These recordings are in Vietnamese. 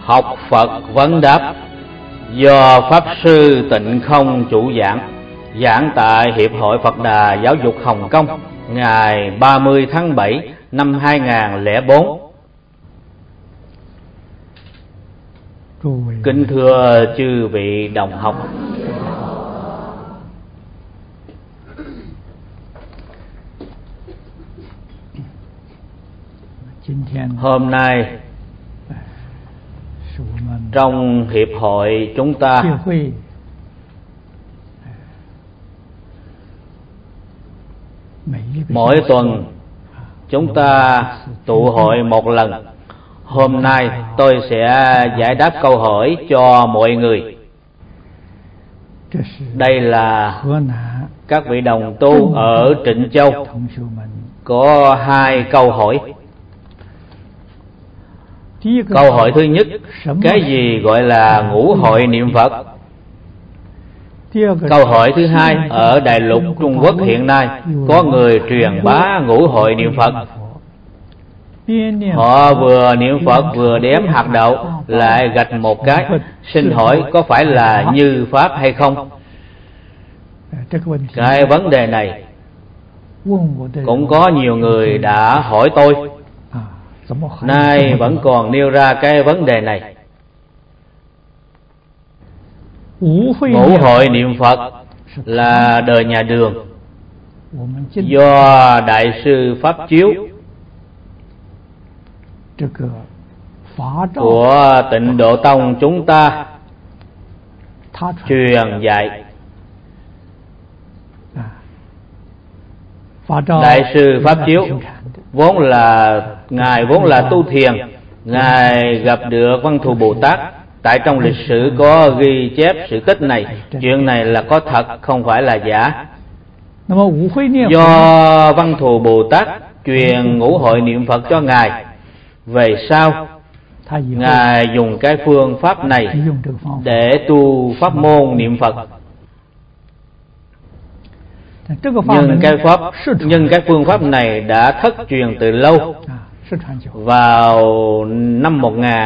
Học Phật vấn đáp do Pháp Sư Tịnh Không chủ giảng, giảng tại Hiệp hội Phật Đà Giáo dục Hồng Kông ngày 30 tháng 7 năm 2004. Kính thưa chư vị đồng học, hôm nay trong hiệp hội chúng ta mỗi tuần chúng ta tụ hội một lần. Hôm nay tôi sẽ giải đáp câu hỏi cho mọi người. Đây là các vị đồng tu ở Trịnh Châu có hai câu hỏi. Câu hỏi thứ nhất, cái gì gọi là ngũ hội niệm Phật? Câu hỏi thứ hai, ở Đại lục Trung Quốc hiện nay có người truyền bá ngũ hội niệm Phật. Họ vừa niệm Phật vừa đếm hạt đậu lại gạch một cái. Xin hỏi có phải là như Pháp hay không? Cái vấn đề này cũng có nhiều người đã hỏi tôi, nay vẫn còn nêu ra cái vấn đề này. Ngũ hội niệm Phật là đời nhà Đường, do Đại sư Pháp Chiếu của Tịnh Độ Tông chúng ta truyền dạy. Đại sư Pháp Chiếu Ngài vốn là tu thiền. Ngài gặp được Văn Thù Bồ Tát. Tại trong lịch sử có ghi chép sự tích này. Chuyện này là có thật, không phải là giả. Do Văn Thù Bồ Tát truyền ngũ hội niệm Phật cho Ngài, về sau Ngài dùng cái phương pháp này để tu pháp môn niệm Phật. Nhưng cái phương pháp này đã thất truyền từ lâu. Vào năm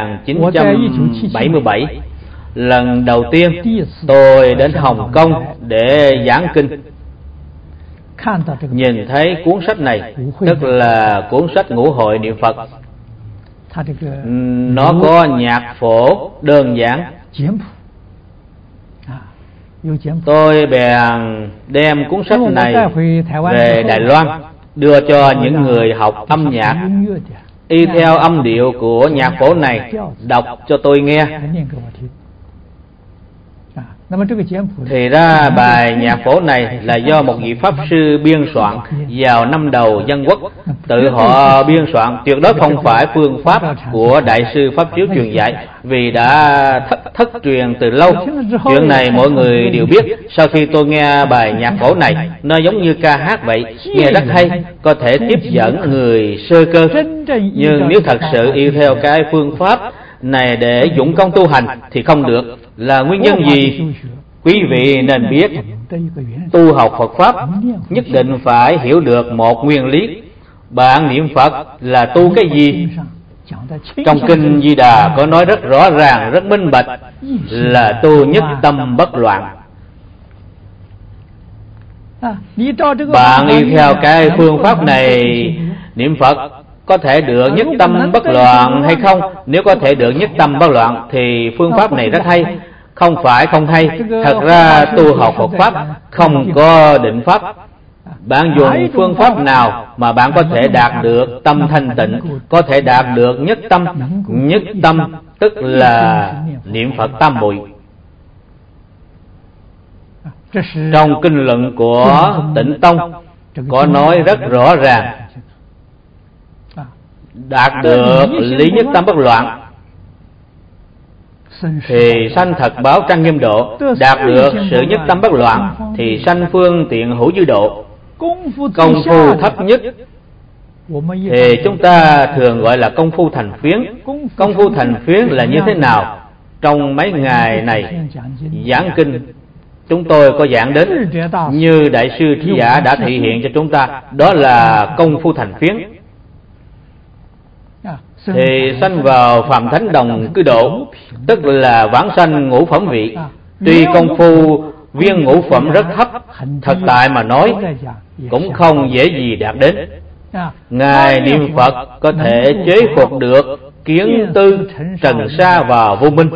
1977, lần đầu tiên tôi đến Hồng Kông để giảng kinh. Nhìn thấy cuốn sách này, tức là cuốn sách ngũ hội niệm Phật. Nó có nhạc phổ đơn giản. Tôi bèn đem cuốn sách này về Đài Loan, đưa cho những người học âm nhạc, y theo âm điệu của nhạc phổ này đọc cho tôi nghe. Thì ra bài nhạc phổ này là do một vị Pháp Sư biên soạn vào năm đầu Dân Quốc. Tự họ biên soạn, tuyệt đối không phải phương pháp của Đại sư Pháp Chiếu truyền dạy, vì đã thất truyền từ lâu. Chuyện này mọi người đều biết. Sau khi tôi nghe bài nhạc phổ này, nó giống như ca hát vậy, nghe rất hay, có thể tiếp dẫn người sơ cơ. Nhưng nếu thật sự y theo cái phương pháp này để dũng công tu hành thì không được. Là nguyên nhân gì? Quý vị nên biết, tu học Phật Pháp nhất định phải hiểu được một nguyên lý. Bạn niệm Phật là tu cái gì? Trong Kinh Di Đà có nói rất rõ ràng, rất minh bạch, là tu nhất tâm bất loạn. Bạn y theo cái phương pháp này niệm Phật có thể được nhất tâm bất loạn hay không? Nếu có thể được nhất tâm bất loạn thì phương pháp này rất hay. Không phải không hay. Thật ra tu học Phật Pháp không có định pháp. Bạn dùng phương pháp nào mà bạn có thể đạt được tâm thanh tịnh, có thể đạt được nhất tâm. Nhất tâm tức là niệm Phật tam muội. Trong kinh luận của Tịnh Tông có nói rất rõ ràng, đạt được lý nhất tâm bất loạn thì sanh thật báo trang nghiêm độ. Đạt được sự nhất tâm bất loạn thì sanh phương tiện hữu dư độ. Công phu thấp nhất thì chúng ta thường gọi là công phu thành phiến. Công phu thành phiến là như thế nào? Trong mấy ngày này giảng kinh, chúng tôi có giảng đến, như Đại sư Trí Giả đã thể hiện cho chúng ta, đó là công phu thành phiến. thì sanh vào Phạm Thánh Đồng Cư Độ, tức là vãng sanh ngũ phẩm vị. Tuy công phu viên ngũ phẩm rất thấp, thật tại mà nói cũng không dễ gì đạt đến. Ngài niệm Phật có thể chế phục được kiến tư trần sa và vô minh.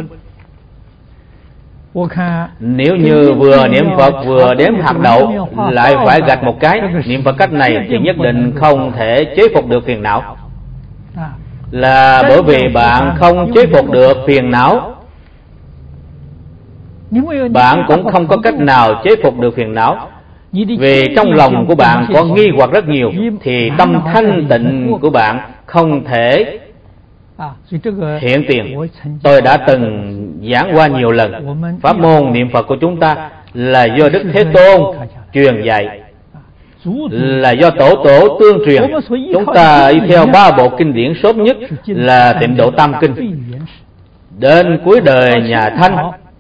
Nếu như vừa niệm Phật vừa đếm hạt đậu lại phải gạch một cái, niệm Phật cách này thì nhất định không thể chế phục được phiền não. Là bởi vì bạn không chế phục được phiền não, bạn cũng không có cách nào chế phục được phiền não. Vì trong lòng của bạn có nghi hoặc rất nhiều, thì tâm thanh tịnh của bạn không thể hiện tiền. Tôi đã từng giảng qua nhiều lần, pháp môn niệm Phật của chúng ta là do Đức Thế Tôn truyền dạy, là do tổ tổ tương truyền. Chúng ta y theo 3 bộ kinh điển sớm nhất là Tịnh Độ Tam Kinh. Đến cuối đời nhà Thanh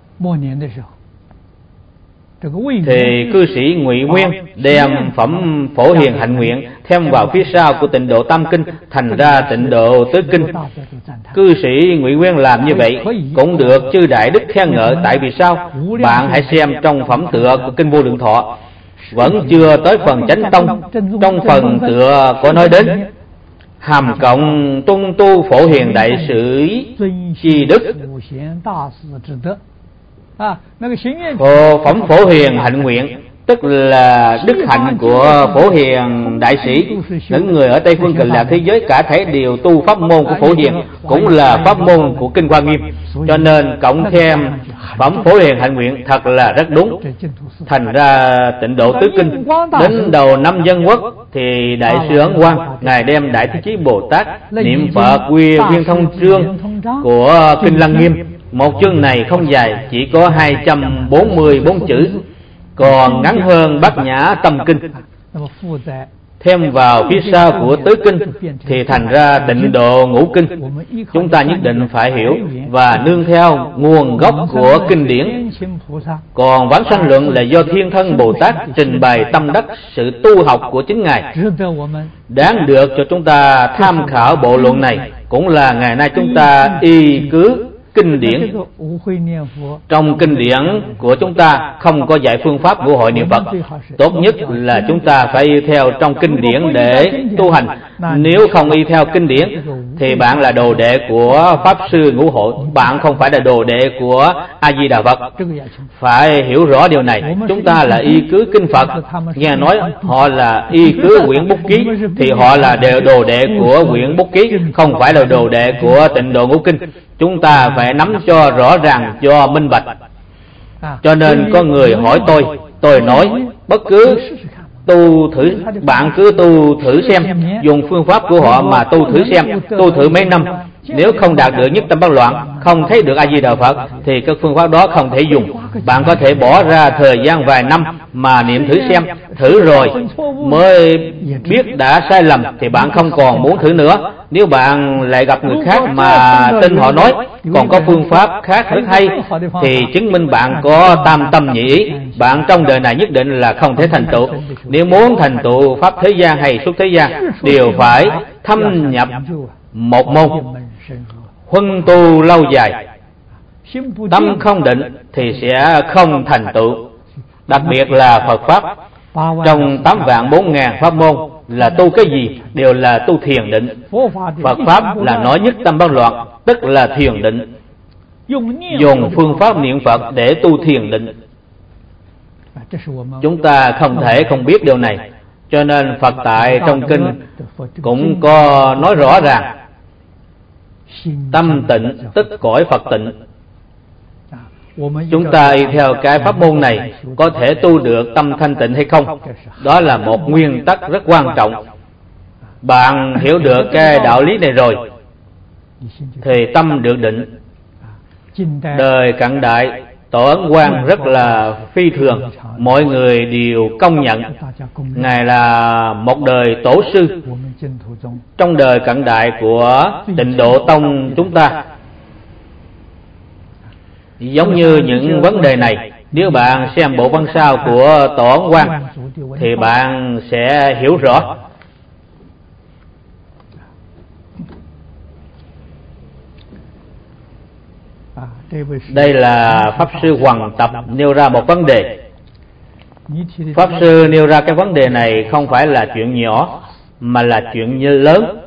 thì cư sĩ Ngụy Nguyên đem phẩm Phổ Hiền Hạnh Nguyện thêm vào phía sau của Tịnh Độ Tam Kinh, thành ra Tịnh Độ Tứ Kinh. Cư sĩ Ngụy Nguyên làm như vậy cũng được chư đại đức khen ngợi. Tại vì sao? Bạn hãy xem trong phẩm tựa của Kinh Vô Lượng Thọ, vẫn chưa tới phần chánh tông. Trong phần tựa có nói đến hàm cộng tuân tu Phổ Hiền đại sự chi đức. Phẩm Phổ Hiền Hạnh Nguyện tức là đức hạnh của Phổ Hiền đại sĩ. Những người ở Tây Phương Cực Lạc thế giới cả thảy đều tu pháp môn của Phổ Hiền, cũng là pháp môn của Kinh Hoa Nghiêm. Cho nên cộng thêm phẩm Phổ Hiền Hạnh Nguyện thật là rất đúng. Thành ra Tịnh Độ Tứ Kinh đến đầu năm Dân Quốc thì Đại sư Ấn Quang ngài đem Đại Thế Chí Bồ Tát niệm Phật quy viên thông chương của Kinh Lăng Nghiêm. Một chương này không dài, chỉ có 244 chữ, còn ngắn hơn Bát Nhã Tâm Kinh. Thêm vào phía sau của Tứ Kinh thì thành ra Tịnh Độ Ngũ Kinh. Chúng ta nhất định phải hiểu và nương theo nguồn gốc của kinh điển. Còn Vãng Sanh Luận là do Thiên Thân Bồ Tát trình bày tâm đắc sự tu học của chính Ngài, đáng được cho chúng ta tham khảo. Bộ luận này cũng là ngày nay chúng ta y cứ kinh điển. Trong kinh điển của chúng ta không có dạy phương pháp ngũ hội niệm Phật. Tốt nhất là chúng ta phải y theo trong kinh điển để tu hành. Nếu không y theo kinh điển thì bạn là đồ đệ của Pháp Sư Ngũ Hội, bạn không phải là đồ đệ của A Di Đà Phật. Phải hiểu rõ điều này. Chúng ta là y cứ kinh Phật. Nghe nói họ là y cứ quyển Bút Ký thì họ là đồ đệ của quyển Bút Ký, không phải là đồ đệ của Tịnh Độ Ngũ Kinh. Chúng ta phải nắm cho rõ ràng, cho minh bạch. Cho nên có người hỏi tôi nói bất cứ tu thử, bạn cứ tu thử xem, dùng phương pháp của họ mà tu thử xem, tu thử mấy năm. Nếu không đạt được nhất tâm bất loạn, không thấy được A Di Đà Phật thì các phương pháp đó không thể dùng. Bạn có thể bỏ ra thời gian vài năm mà niệm thử xem, thử rồi mới biết đã sai lầm thì bạn không còn muốn thử nữa. Nếu bạn lại gặp người khác mà tin họ nói còn có phương pháp khác rất hay thì chứng minh bạn có tam tâm nhị ý. Bạn trong đời này nhất định là không thể thành tựu. Nếu muốn thành tựu pháp thế gian hay xuất thế gian đều phải thâm nhập một môn, huân tu lâu dài. Tâm không định thì sẽ không thành tựu. Đặc biệt là Phật Pháp. Trong 8.400.000 pháp môn là tu cái gì đều là tu thiền định. Phật Pháp là nói nhất tâm bất loạn, tức là thiền định. Dùng phương pháp niệm Phật để tu thiền định. Chúng ta không thể không biết điều này. Cho nên Phật tại trong kinh cũng có nói rõ ràng tâm tịnh tức cõi Phật tịnh. Chúng ta y theo cái pháp môn này có thể tu được tâm thanh tịnh hay không, đó là một nguyên tắc rất quan trọng. Bạn hiểu được cái đạo lý này rồi thì tâm được định. Đời cận đại Tổ Ấn Quang rất là phi thường, mọi người đều công nhận Ngài là một đời tổ sư trong đời cận đại của Tịnh Độ Tông chúng ta. Giống như những vấn đề này, nếu bạn xem bộ văn sao của Tổ Ấn Quang thì bạn sẽ hiểu rõ. Đây là Pháp Sư Hoàng Tập nêu ra một vấn đề. Pháp Sư nêu ra cái vấn đề này không phải là chuyện nhỏ, mà là chuyện lớn.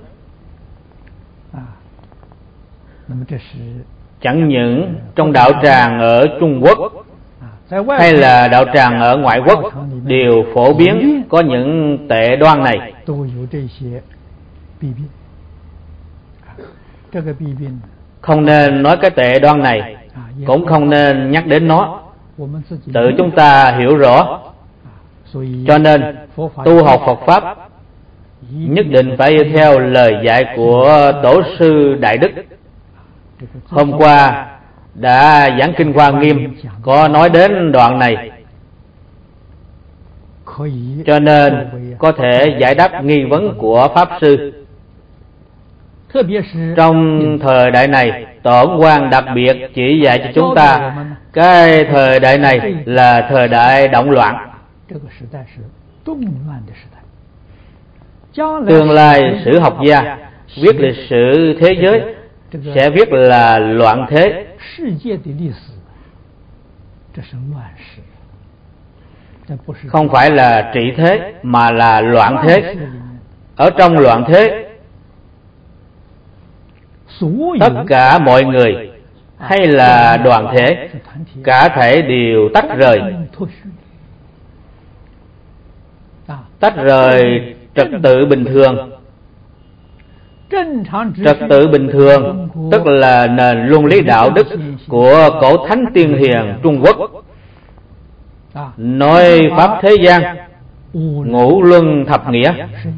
Chẳng những trong đạo tràng ở Trung Quốc hay là đạo tràng ở ngoại quốc đều phổ biến có những tệ đoan này. Không nên nói cái tệ đoan này, cũng không nên nhắc đến nó. Tự chúng ta hiểu rõ. Cho nên tu học Phật Pháp nhất định phải theo lời dạy của Tổ sư Đại Đức. Hôm qua đã giảng kinh Hoa Nghiêm có nói đến đoạn này, cho nên có thể giải đáp nghi vấn của Pháp Sư. Trong thời đại này, Tổ Quang đặc biệt chỉ dạy cho chúng ta cái thời đại này là thời đại động loạn. Tương lai sử học gia viết lịch sử thế giới sẽ viết là loạn thế. Không phải là trị thế mà là loạn thế. Ở trong loạn thế, tất cả mọi người hay là đoàn thể cả thể đều tách rời. Tách rời trật tự bình thường. Trật tự bình thường tức là nền luân lý đạo đức của cổ thánh tiên hiền Trung Quốc. Nói pháp thế gian, ngũ luân thập nghĩa.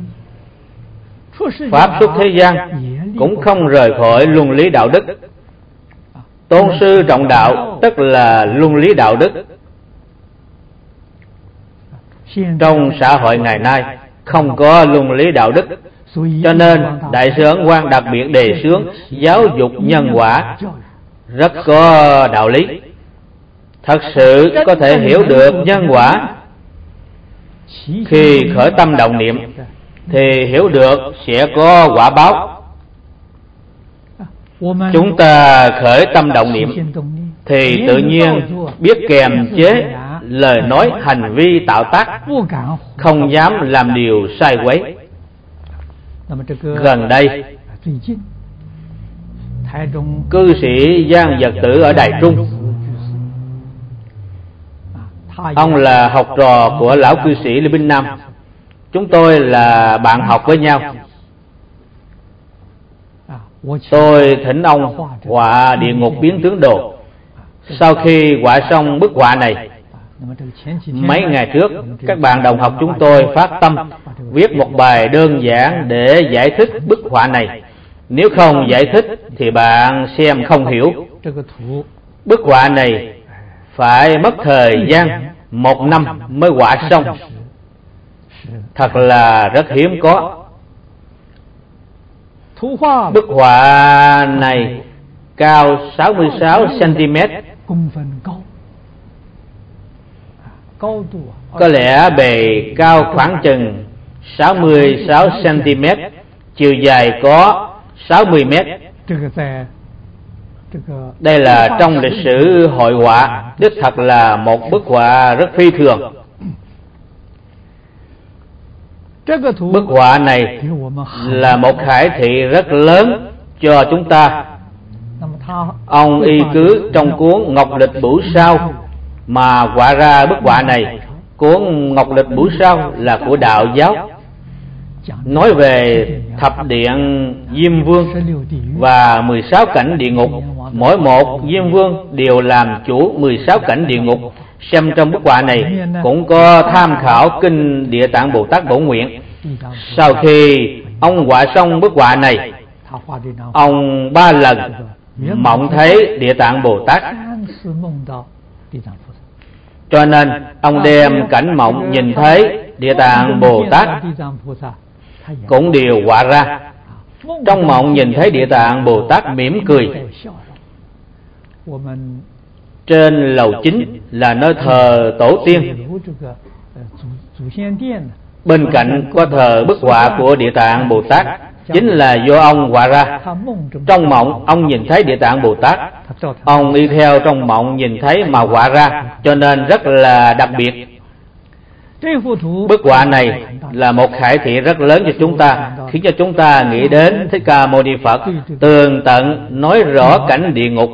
Pháp xuất thế gian cũng không rời khỏi luân lý đạo đức. Tôn sư trọng đạo tức là luân lý đạo đức. Trong xã hội ngày nay không có luân lý đạo đức, cho nên Đại sư Ấn Quang đặc biệt đề xướng giáo dục nhân quả rất có đạo lý. Thật sự có thể hiểu được nhân quả, khi khởi tâm động niệm thì hiểu được sẽ có quả báo. Chúng ta khởi tâm động niệm thì tự nhiên biết kiềm chế lời nói hành vi tạo tác, không dám làm điều sai quấy. Gần đây, cư sĩ Giang Vật Tử ở Đài Trung, ông là học trò của lão cư sĩ Lê Binh Nam. Chúng tôi là bạn học với nhau. Tôi thỉnh ông họa Địa Ngục Biến Tướng Đồ. Sau khi họa xong bức họa này, mấy ngày trước các bạn đồng học chúng tôi phát tâm viết một bài đơn giản để giải thích bức họa này. Nếu không giải thích thì bạn xem không hiểu. Bức họa này phải mất thời gian 1 năm mới họa xong. Thật là rất hiếm có. Bức họa này cao 66 cm. Có lẽ bề cao khoảng chừng 66 cm, chiều dài có 60 m. Đây là trong lịch sử hội họa, đích thật là một bức họa rất phi thường. Bức họa này là một khải thị rất lớn cho chúng ta. Ông y cứ trong cuốn Ngọc Lịch Bửu Sao mà họa ra bức họa này. Cuốn Ngọc Lịch Bửu Sao là của đạo giáo, nói về thập điện Diêm Vương và 16 cảnh địa ngục. Mỗi một Diêm Vương đều làm chủ 16 cảnh địa ngục. Xem trong bức họa này cũng có tham khảo kinh Địa Tạng Bồ Tát Bổ Nguyện. Sau khi ông họa xong bức họa này, ông 3 lần mộng thấy Địa Tạng Bồ Tát. Cho nên ông đem cảnh mộng nhìn thấy Địa Tạng Bồ Tát cũng đều họa ra. Trong mộng nhìn thấy Địa Tạng Bồ Tát mỉm cười. Trên lầu chính là nơi thờ tổ tiên. Bên cạnh có thờ bức họa của Địa Tạng Bồ Tát. chính là do ông họa ra. Trong mộng ông nhìn thấy Địa Tạng Bồ Tát, ông y theo trong mộng nhìn thấy mà họa ra, cho nên rất là đặc biệt. Bức họa này là một khải thị rất lớn cho chúng ta, khiến cho chúng ta nghĩ đến Thích Ca Mâu Ni Phật tường tận nói rõ cảnh địa ngục.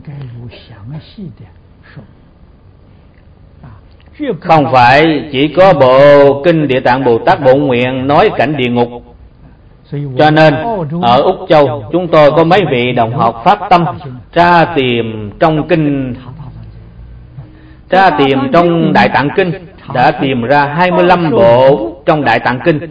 Không phải chỉ có bộ kinh Địa Tạng Bồ Tát Bổn Nguyện nói cảnh địa ngục. Cho nên ở Úc Châu chúng tôi có mấy vị đồng học phát tâm tra tìm trong kinh, tra tìm trong Đại Tạng Kinh, đã tìm ra 25 bộ trong Đại Tạng Kinh.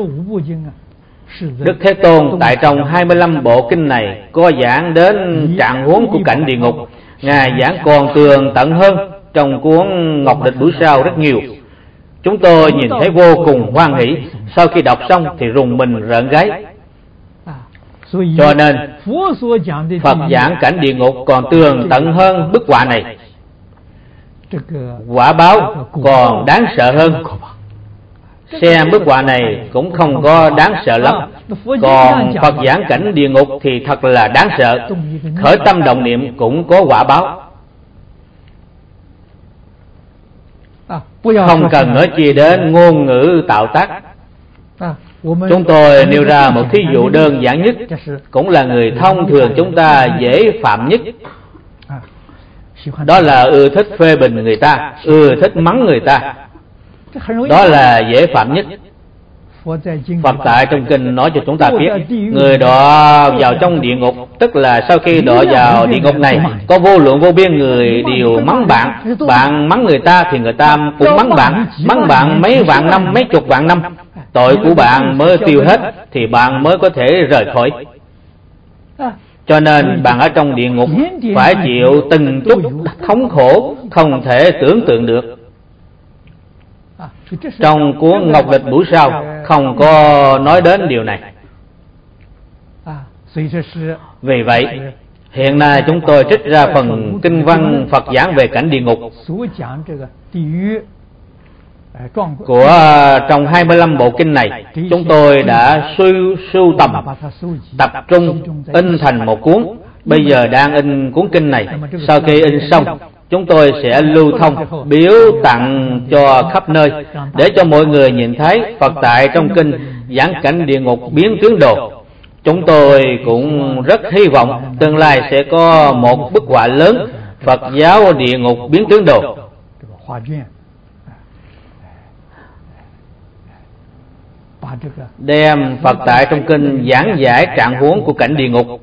Đức Thế Tôn tại trong 25 bộ kinh này có giảng đến trạng huống của cảnh địa ngục. Ngài giảng còn tường tận hơn trong cuốn Ngọc Lịch Buổi Sau rất nhiều. Chúng tôi nhìn thấy vô cùng hoan hỷ, sau khi đọc xong thì rùng mình rợn gáy. Cho nên Phật giảng cảnh địa ngục còn tường tận hơn bức họa này. Quả báo còn đáng sợ hơn. Xem bức họa này cũng không có đáng sợ lắm, còn Phật giảng cảnh địa ngục thì thật là đáng sợ. Khởi tâm động niệm cũng có quả báo. Không cần nói chi đến ngôn ngữ tạo tác. Chúng tôi nêu ra một thí dụ đơn giản nhất, cũng là người thông thường chúng ta dễ phạm nhất. Đó là ưa thích phê bình người ta, ưa thích mắng người ta. Đó là dễ phạm nhất. Phật tại trong kinh nói cho chúng ta biết, người đọa vào trong địa ngục, tức là sau khi đọa vào địa ngục này, có vô lượng vô biên người đều mắng bạn. Bạn mắng người ta thì người ta cũng mắng bạn mấy vạn năm, mấy chục vạn năm. Tội của bạn mới tiêu hết thì bạn mới có thể rời khỏi. Cho nên bạn ở trong địa ngục phải chịu từng chút thống khổ không thể tưởng tượng được. Trong cuốn Ngọc Lịch Buổi Sau không có nói đến điều này. Vì vậy, hiện nay chúng tôi trích ra phần kinh văn Phật giảng về cảnh địa ngục của trong 25 bộ kinh này. Chúng tôi đã sưu tầm, tập trung, in thành một cuốn. Bây giờ đang in cuốn kinh này. Sau khi in xong, chúng tôi sẽ lưu thông, biếu tặng cho khắp nơi, để cho mọi người nhìn thấy Phật tại trong kinh giảng cảnh địa ngục biến tướng đồ. Chúng tôi cũng rất hy vọng tương lai sẽ có một bức họa lớn Phật giáo địa ngục biến tướng đồ, đem Phật tại trong kinh giảng giải trạng huống của cảnh địa ngục,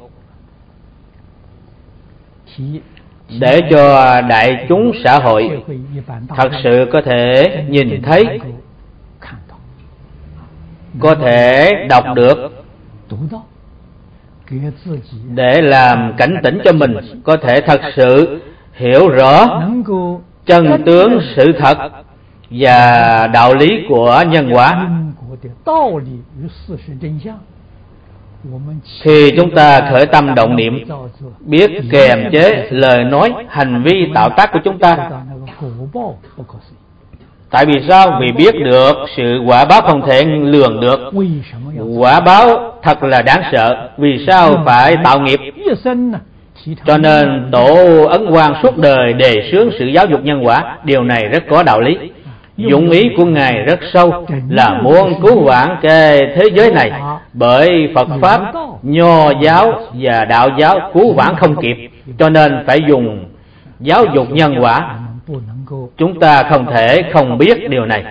để cho đại chúng xã hội thật sự có thể nhìn thấy, có thể đọc được, để làm cảnh tỉnh cho mình, có thể thật sự hiểu rõ chân tướng sự thật và đạo lý của nhân quả. Khi chúng ta khởi tâm động niệm, biết kềm chế lời nói, hành vi tạo tác của chúng ta. Tại vì sao? Vì biết được sự quả báo không thể lường được. Quả báo thật là đáng sợ. Vì sao phải tạo nghiệp? Cho nên Tổ Ấn Quang suốt đời đề xướng sự giáo dục nhân quả. Điều này rất có đạo lý. Dụng ý của Ngài rất sâu, là muốn cứu vãn cái thế giới này, bởi Phật Pháp, Nho giáo và Đạo giáo cứu vãn không kịp, cho nên phải dùng giáo dục nhân quả. Chúng ta không thể không biết điều này.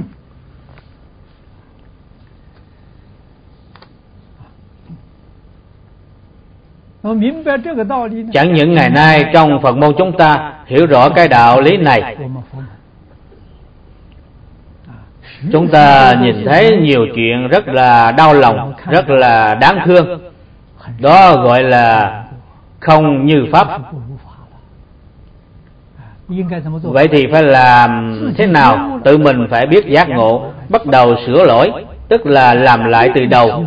Chẳng những ngày nay trong Phật môn chúng ta hiểu rõ cái đạo lý này, chúng ta nhìn thấy nhiều chuyện rất là đau lòng, rất là đáng thương. Đó gọi là không như Pháp. Vậy thì phải làm thế nào? Tự mình phải biết giác ngộ, bắt đầu sửa lỗi, tức là làm lại từ đầu.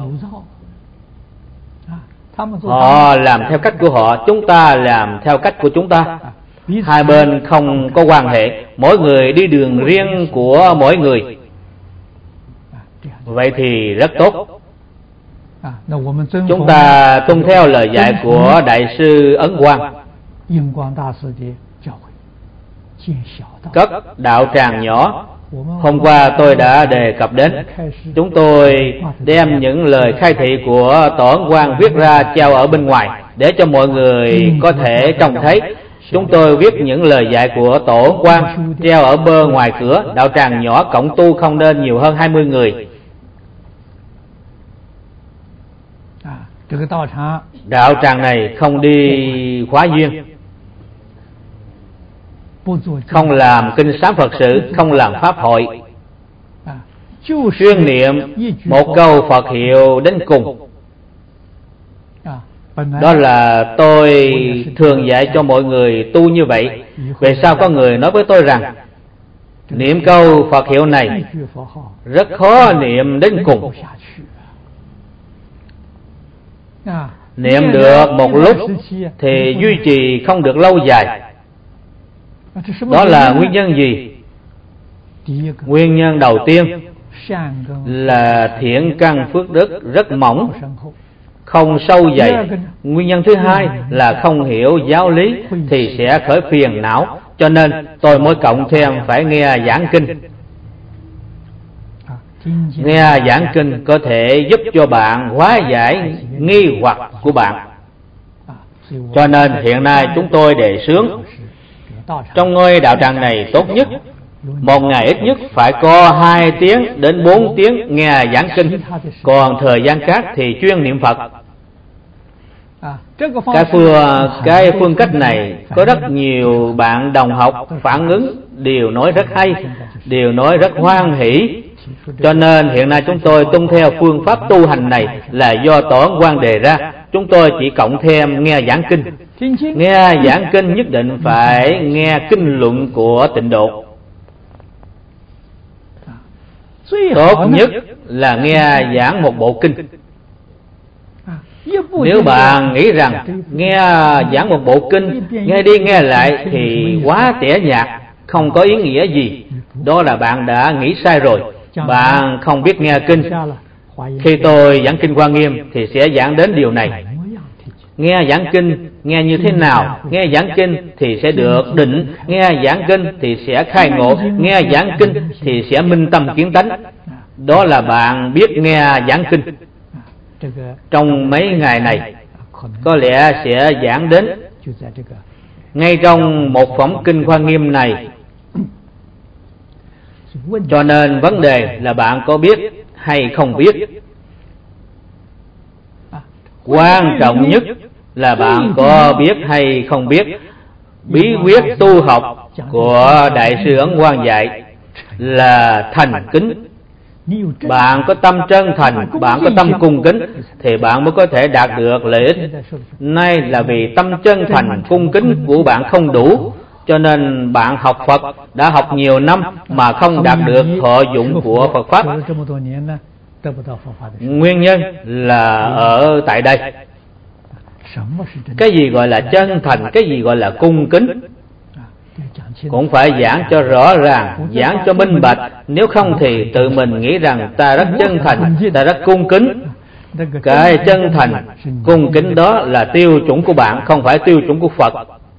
Họ làm theo cách của họ, chúng ta làm theo cách của chúng ta. Hai bên không có quan hệ, mỗi người đi đường riêng của mỗi người. Vậy thì rất tốt. Chúng ta tuân theo lời dạy của Đại sư Ấn Quang, cất đạo tràng nhỏ. Hôm qua tôi đã đề cập đến, chúng tôi đem những lời khai thị của Tổ Ấn Quang viết ra treo ở bên ngoài để cho mọi người có thể trông thấy. Chúng tôi viết những lời dạy của Tổ Ấn Quang treo ở bên ngoài cửa đạo tràng nhỏ, cộng tu không nên nhiều hơn 20 người. Đạo tràng này không đi khóa duyên, không làm kinh sám Phật sự, không làm pháp hội, chuyên niệm một câu Phật hiệu đến cùng. Đó là tôi thường dạy cho mọi người tu như vậy. Về sau có người nói với tôi rằng niệm câu Phật hiệu này rất khó niệm đến cùng. Niệm được một lúc thì duy trì không được lâu dài. Đó là nguyên nhân gì? Nguyên nhân đầu tiên là thiện căn phước đức rất mỏng, không sâu dày. Nguyên nhân thứ hai là không hiểu giáo lý thì sẽ khởi phiền não. Cho nên tôi mới cộng thêm phải nghe giảng kinh. Nghe giảng kinh có thể giúp cho bạn hóa giải nghi hoặc của bạn. Cho nên hiện nay chúng tôi đề xướng trong ngôi đạo tràng này tốt nhất một ngày ít nhất phải có 2 tiếng đến 4 tiếng nghe giảng kinh, còn thời gian khác thì chuyên niệm Phật. Cái phương cách này có rất nhiều bạn đồng học phản ứng, đều nói rất hay, đều nói rất hoan hỷ. Cho nên hiện nay chúng tôi tuân theo phương pháp tu hành này là do Tổ Ấn Quang đề ra. Chúng tôi chỉ cộng thêm nghe giảng kinh. Nghe giảng kinh nhất định phải nghe kinh luận của Tịnh Độ. Tốt nhất là nghe giảng một bộ kinh. Nếu bạn nghĩ rằng nghe giảng một bộ kinh, nghe đi nghe lại thì quá tẻ nhạt, không có ý nghĩa gì, đó là bạn đã nghĩ sai rồi. Bạn không biết nghe kinh. Khi tôi giảng kinh Hoa Nghiêm thì sẽ giảng đến điều này. Nghe giảng kinh nghe như thế nào? Nghe giảng kinh thì sẽ được định, nghe giảng kinh thì sẽ khai ngộ, nghe giảng kinh thì sẽ minh tâm kiến tánh. Đó là bạn biết nghe giảng kinh. Trong mấy ngày này có lẽ sẽ giảng đến ngay trong một phẩm kinh Hoa Nghiêm này. Cho nên vấn đề là bạn có biết hay không biết. Quan trọng nhất là bạn có biết hay không biết. Bí quyết tu học của Đại sư Ấn Quang dạy là thành kính. Bạn có tâm chân thành, bạn có tâm cung kính thì bạn mới có thể đạt được lợi ích. Nay là vì tâm chân thành cung kính của bạn không đủ, cho nên bạn học Phật đã học nhiều năm mà không đạt được thọ dụng của Phật Pháp. Nguyên nhân là ở tại đây. Cái gì gọi là chân thành, cái gì gọi là cung kính cũng phải giảng cho rõ ràng, giảng cho minh bạch. Nếu không thì tự mình nghĩ rằng ta rất chân thành, ta rất cung kính. Cái chân thành, cung kính đó là tiêu chuẩn của bạn, không phải tiêu chuẩn của Phật.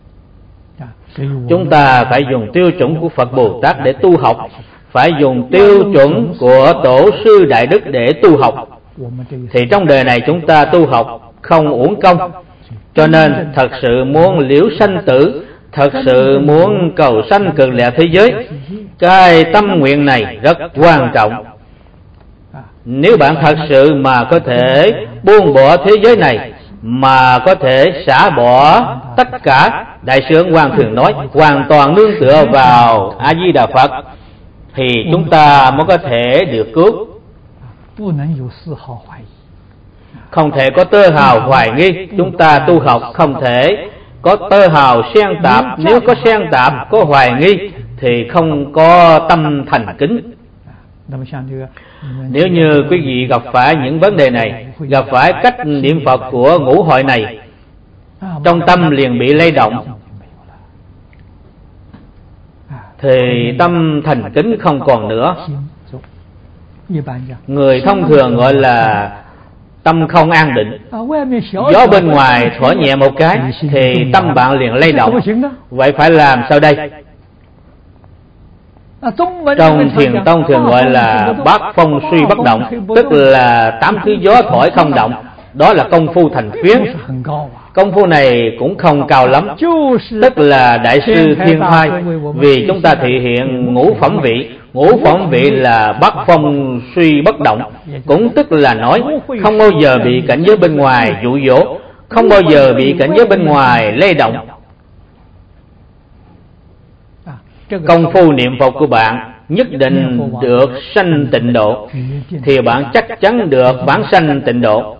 Chúng ta phải dùng tiêu chuẩn của Phật Bồ Tát để tu học, phải dùng tiêu chuẩn của Tổ sư Đại Đức để tu học. Thì trong đời này chúng ta tu học không uổng công. Cho nên thật sự muốn liễu sanh tử, thật sự muốn cầu sanh cực lạc thế giới, cái tâm nguyện này rất quan trọng. Nếu bạn thật sự mà có thể buông bỏ thế giới này, mà có thể xả bỏ tất cả, Đại sư Ấn Quang thường nói hoàn toàn nương tựa vào A Di Đà Phật, thì chúng ta mới có thể được cứu. Không thể có tơ hào hoài nghi. Chúng ta tu học không thể có tơ hào xen tạp. Nếu có xen tạp, có hoài nghi thì không có tâm thành kính. Nếu như quý vị gặp phải những vấn đề này, gặp phải cách niệm Phật của ngũ hội này, trong tâm liền bị lay động, thì tâm thành kính không còn nữa. Người thông thường gọi là tâm không an định. Gió bên ngoài thổi nhẹ một cái thì tâm bạn liền lay động. Vậy phải làm sao đây? Trong Thiền tông thường gọi là bát phong suy bất động, tức là 8 thứ gió thổi không động. Đó là công phu thành phiến. Công phu này cũng không cao lắm, tức là Đại sư Thiên Thai vì chúng ta thị hiện ngũ phẩm vị. Ngũ phẩm vị là bát phong suy bất động, cũng tức là nói không bao giờ bị cảnh giới bên ngoài dụ dỗ, không bao giờ bị cảnh giới bên ngoài lay động. Công phu niệm Phật của bạn nhất định được sanh tịnh độ, thì bạn chắc chắn được vãng sanh tịnh độ.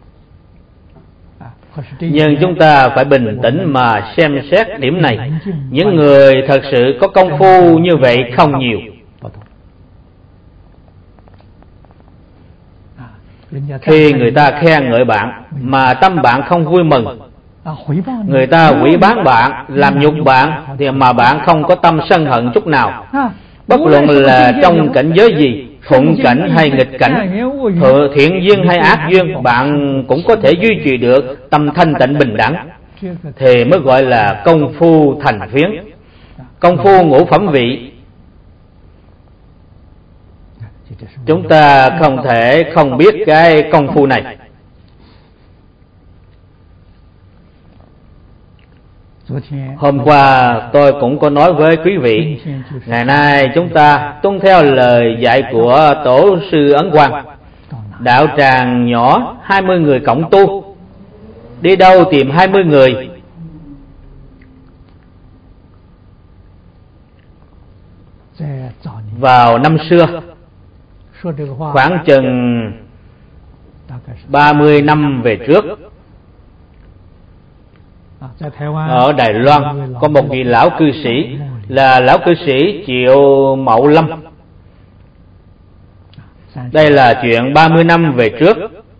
Nhưng chúng ta phải bình tĩnh mà xem xét điểm này. Những người thật sự có công phu như vậy không nhiều. Khi người ta khen ngợi bạn mà tâm bạn không vui mừng, người ta hủy báng bạn, làm nhục bạn, thì mà bạn không có tâm sân hận chút nào. Bất luận là trong cảnh giới gì, thuận cảnh hay nghịch cảnh, thiện duyên hay ác duyên, bạn cũng có thể duy trì được tâm thanh tịnh bình đẳng, thì mới gọi là công phu thành phiến. Công phu ngũ phẩm vị, chúng ta không thể không biết cái công phu này. Hôm qua tôi cũng có nói với quý vị, ngày nay chúng ta tuân theo lời dạy của Tổ sư Ấn Quang. Đạo tràng nhỏ 20 người cộng tu, đi đâu tìm 20 người? Vào năm xưa, khoảng chừng 30 năm về trước, ở Đài Loan có một vị lão cư sĩ, là lão cư sĩ Triệu Mậu Lâm. Đây là chuyện 30 năm về trước.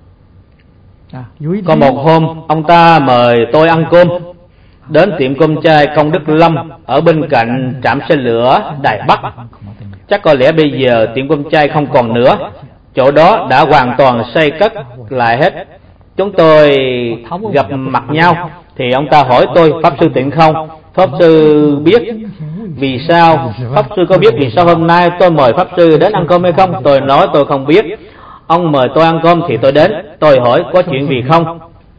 Có một hôm, ông ta mời tôi ăn cơm, đến tiệm cơm chay Công Đức Lâm ở bên cạnh trạm xe lửa Đài Bắc. Chắc có lẽ bây giờ tiệm cơm chay không còn nữa, chỗ đó đã hoàn toàn xây cất lại hết. Chúng tôi gặp mặt nhau, thì ông ta hỏi tôi: Pháp sư tiện không? Pháp sư biết vì sao? Pháp sư có biết vì sao hôm nay tôi mời Pháp sư đến ăn cơm hay không? Tôi nói tôi không biết. Ông mời tôi ăn cơm thì tôi đến. Tôi hỏi có chuyện gì không?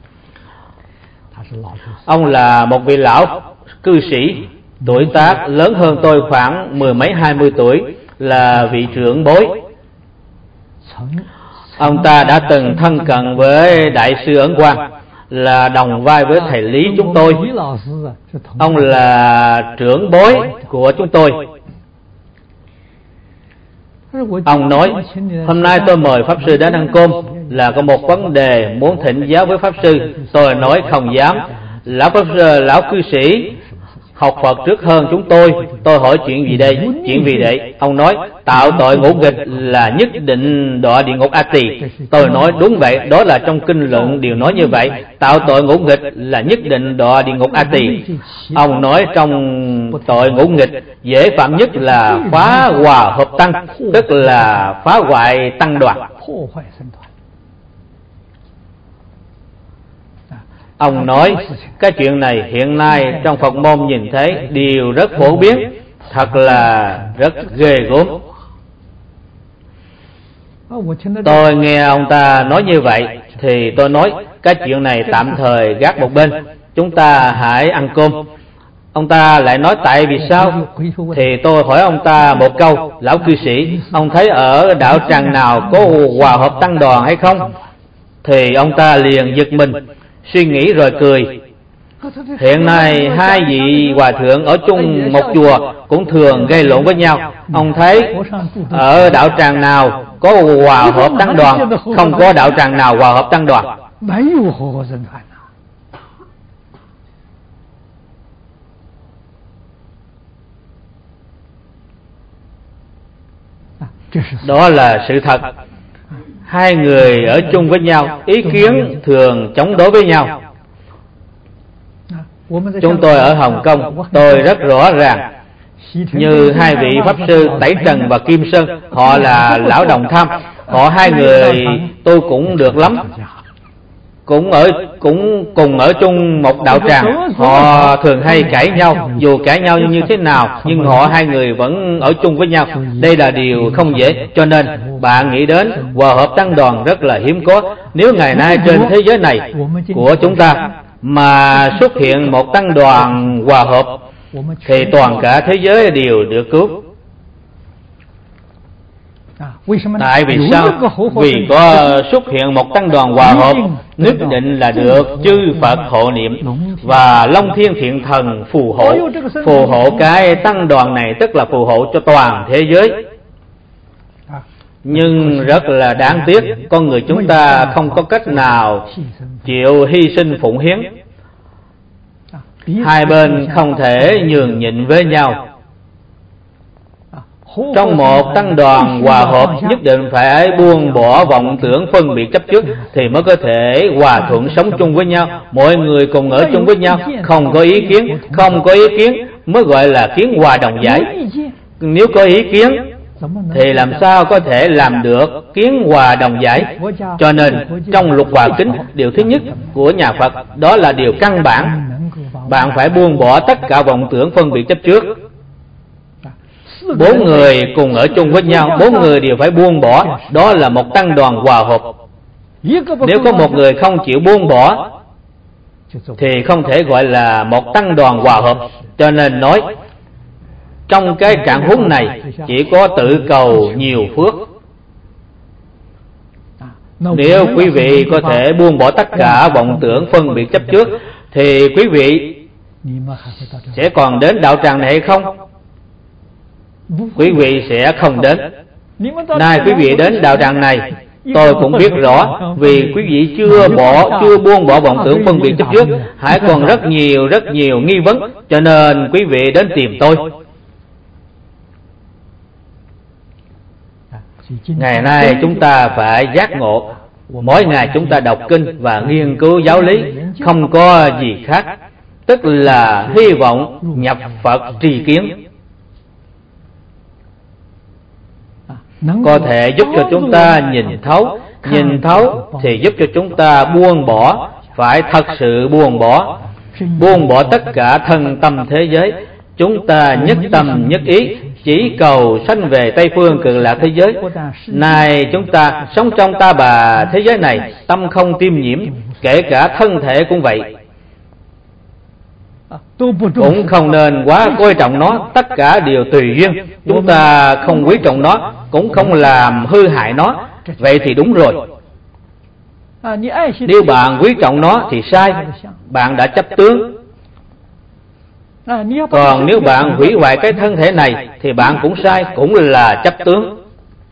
Ông là một vị lão cư sĩ, tuổi tác lớn hơn tôi khoảng 10 mấy 20 tuổi, là vị trưởng bối. Ông ta đã từng thân cận với Đại sư Ấn Quang, là đồng vai với thầy Lý chúng tôi. Ông là trưởng bối của chúng tôi. Ông nói: hôm nay tôi mời Pháp sư đến ăn cơm là có một vấn đề muốn thỉnh giáo với Pháp sư. Tôi nói không dám, lão cư sĩ học Phật trước hơn chúng tôi. Tôi hỏi chuyện gì đây? Chuyện gì vậy? Ông nói tạo tội ngũ nghịch là nhất định đọa địa ngục A Tỳ. Tôi nói đúng vậy, đó là trong kinh luận đều nói như vậy, tạo tội ngũ nghịch là nhất định đọa địa ngục A Tỳ. Ông nói trong tội ngũ nghịch dễ phạm nhất là phá hòa hợp tăng, tức là phá hoại tăng đoàn. Ông nói cái chuyện này hiện nay trong Phật môn nhìn thấy đều rất phổ biến, thật là rất ghê gớm. Tôi nghe ông ta nói như vậy thì tôi nói cái chuyện này tạm thời gác một bên, chúng ta hãy ăn cơm. Ông ta lại nói tại vì sao? Thì tôi hỏi ông ta một câu: lão cư sĩ, ông thấy ở đạo tràng nào có hòa hợp tăng đoàn hay không? Thì ông ta liền giật mình, suy nghĩ rồi cười. Hiện nay hai vị hòa thượng ở chung một chùa cũng thường gây lộn với nhau. Ông thấy ở đạo tràng nào có hòa hợp tăng đoàn? Không có đạo tràng nào hòa hợp tăng đoàn. Đó là sự thật. Hai người ở chung với nhau, ý kiến thường chống đối với nhau. Chúng tôi ở Hồng Kông, tôi rất rõ ràng, Như hai vị Pháp Sư Tẩy Trần và Kim Sơn, họ là lão đồng tham. Họ hai người tôi cũng được lắm, cũng cùng ở chung một đạo tràng. Họ thường hay cãi nhau, dù cãi nhau như thế nào nhưng họ hai người vẫn ở chung với nhau. Đây là điều không dễ, cho nên bạn nghĩ đến hòa hợp tăng đoàn rất là hiếm có. Nếu ngày nay trên thế giới này của chúng ta mà xuất hiện một tăng đoàn hòa hợp thì toàn cả thế giới đều được cứu. Tại vì sao? Vì có xuất hiện một tăng đoàn hòa hợp, nhất định là được chư Phật hộ niệm và Long Thiên Thiện Thần phù hộ. Phù hộ cái tăng đoàn này tức là phù hộ cho toàn thế giới. Nhưng rất là đáng tiếc, con người chúng ta không có cách nào chịu hy sinh phụng hiến. Hai bên không thể nhường nhịn với nhau. Trong một tăng đoàn hòa hợp nhất định phải buông bỏ vọng tưởng phân biệt chấp trước thì mới có thể hòa thuận sống chung với nhau. Mọi người cùng ở chung với nhau, không có ý kiến mới gọi là kiến hòa đồng giải. Nếu có ý kiến thì làm sao có thể làm được kiến hòa đồng giải? Cho nên trong Lục Hòa Kính, điều thứ nhất của nhà Phật đó là điều căn bản. Bạn phải buông bỏ tất cả vọng tưởng phân biệt chấp trước. 4 người cùng ở chung với nhau, 4 người đều phải buông bỏ, đó là một tăng đoàn hòa hợp. Nếu có một người không chịu buông bỏ thì không thể gọi là một tăng đoàn hòa hợp. Cho nên nói trong cái trạng huống này chỉ có tự cầu nhiều phước. Nếu quý vị có thể buông bỏ tất cả vọng tưởng phân biệt chấp trước thì quý vị sẽ còn đến đạo tràng này hay không? Quý vị sẽ không đến. Nay quý vị đến đạo tràng này, tôi cũng biết rõ, vì quý vị chưa buông bỏ vọng tưởng phân biệt chấp trước, hãy còn rất nhiều nghi vấn, cho nên quý vị đến tìm tôi. Ngày nay chúng ta phải giác ngộ. Mỗi ngày chúng ta đọc kinh và nghiên cứu giáo lý, không có gì khác, tức là hy vọng nhập Phật tri kiến. Có thể giúp cho chúng ta nhìn thấu thì giúp cho chúng ta buông bỏ, phải thật sự buông bỏ tất cả thân tâm thế giới. Chúng ta nhất tâm nhất ý chỉ cầu sanh về Tây Phương Cực Lạc thế giới. Này chúng ta sống trong ta bà thế giới này, tâm không tiêm nhiễm, kể cả thân thể cũng vậy, cũng không nên quá coi trọng nó, tất cả đều tùy duyên. Chúng ta không quý trọng nó, cũng không làm hư hại nó, vậy thì đúng rồi. Nếu bạn quý trọng nó thì sai, bạn đã chấp tướng. Còn nếu bạn hủy hoại cái thân thể này thì bạn cũng sai, cũng là chấp tướng.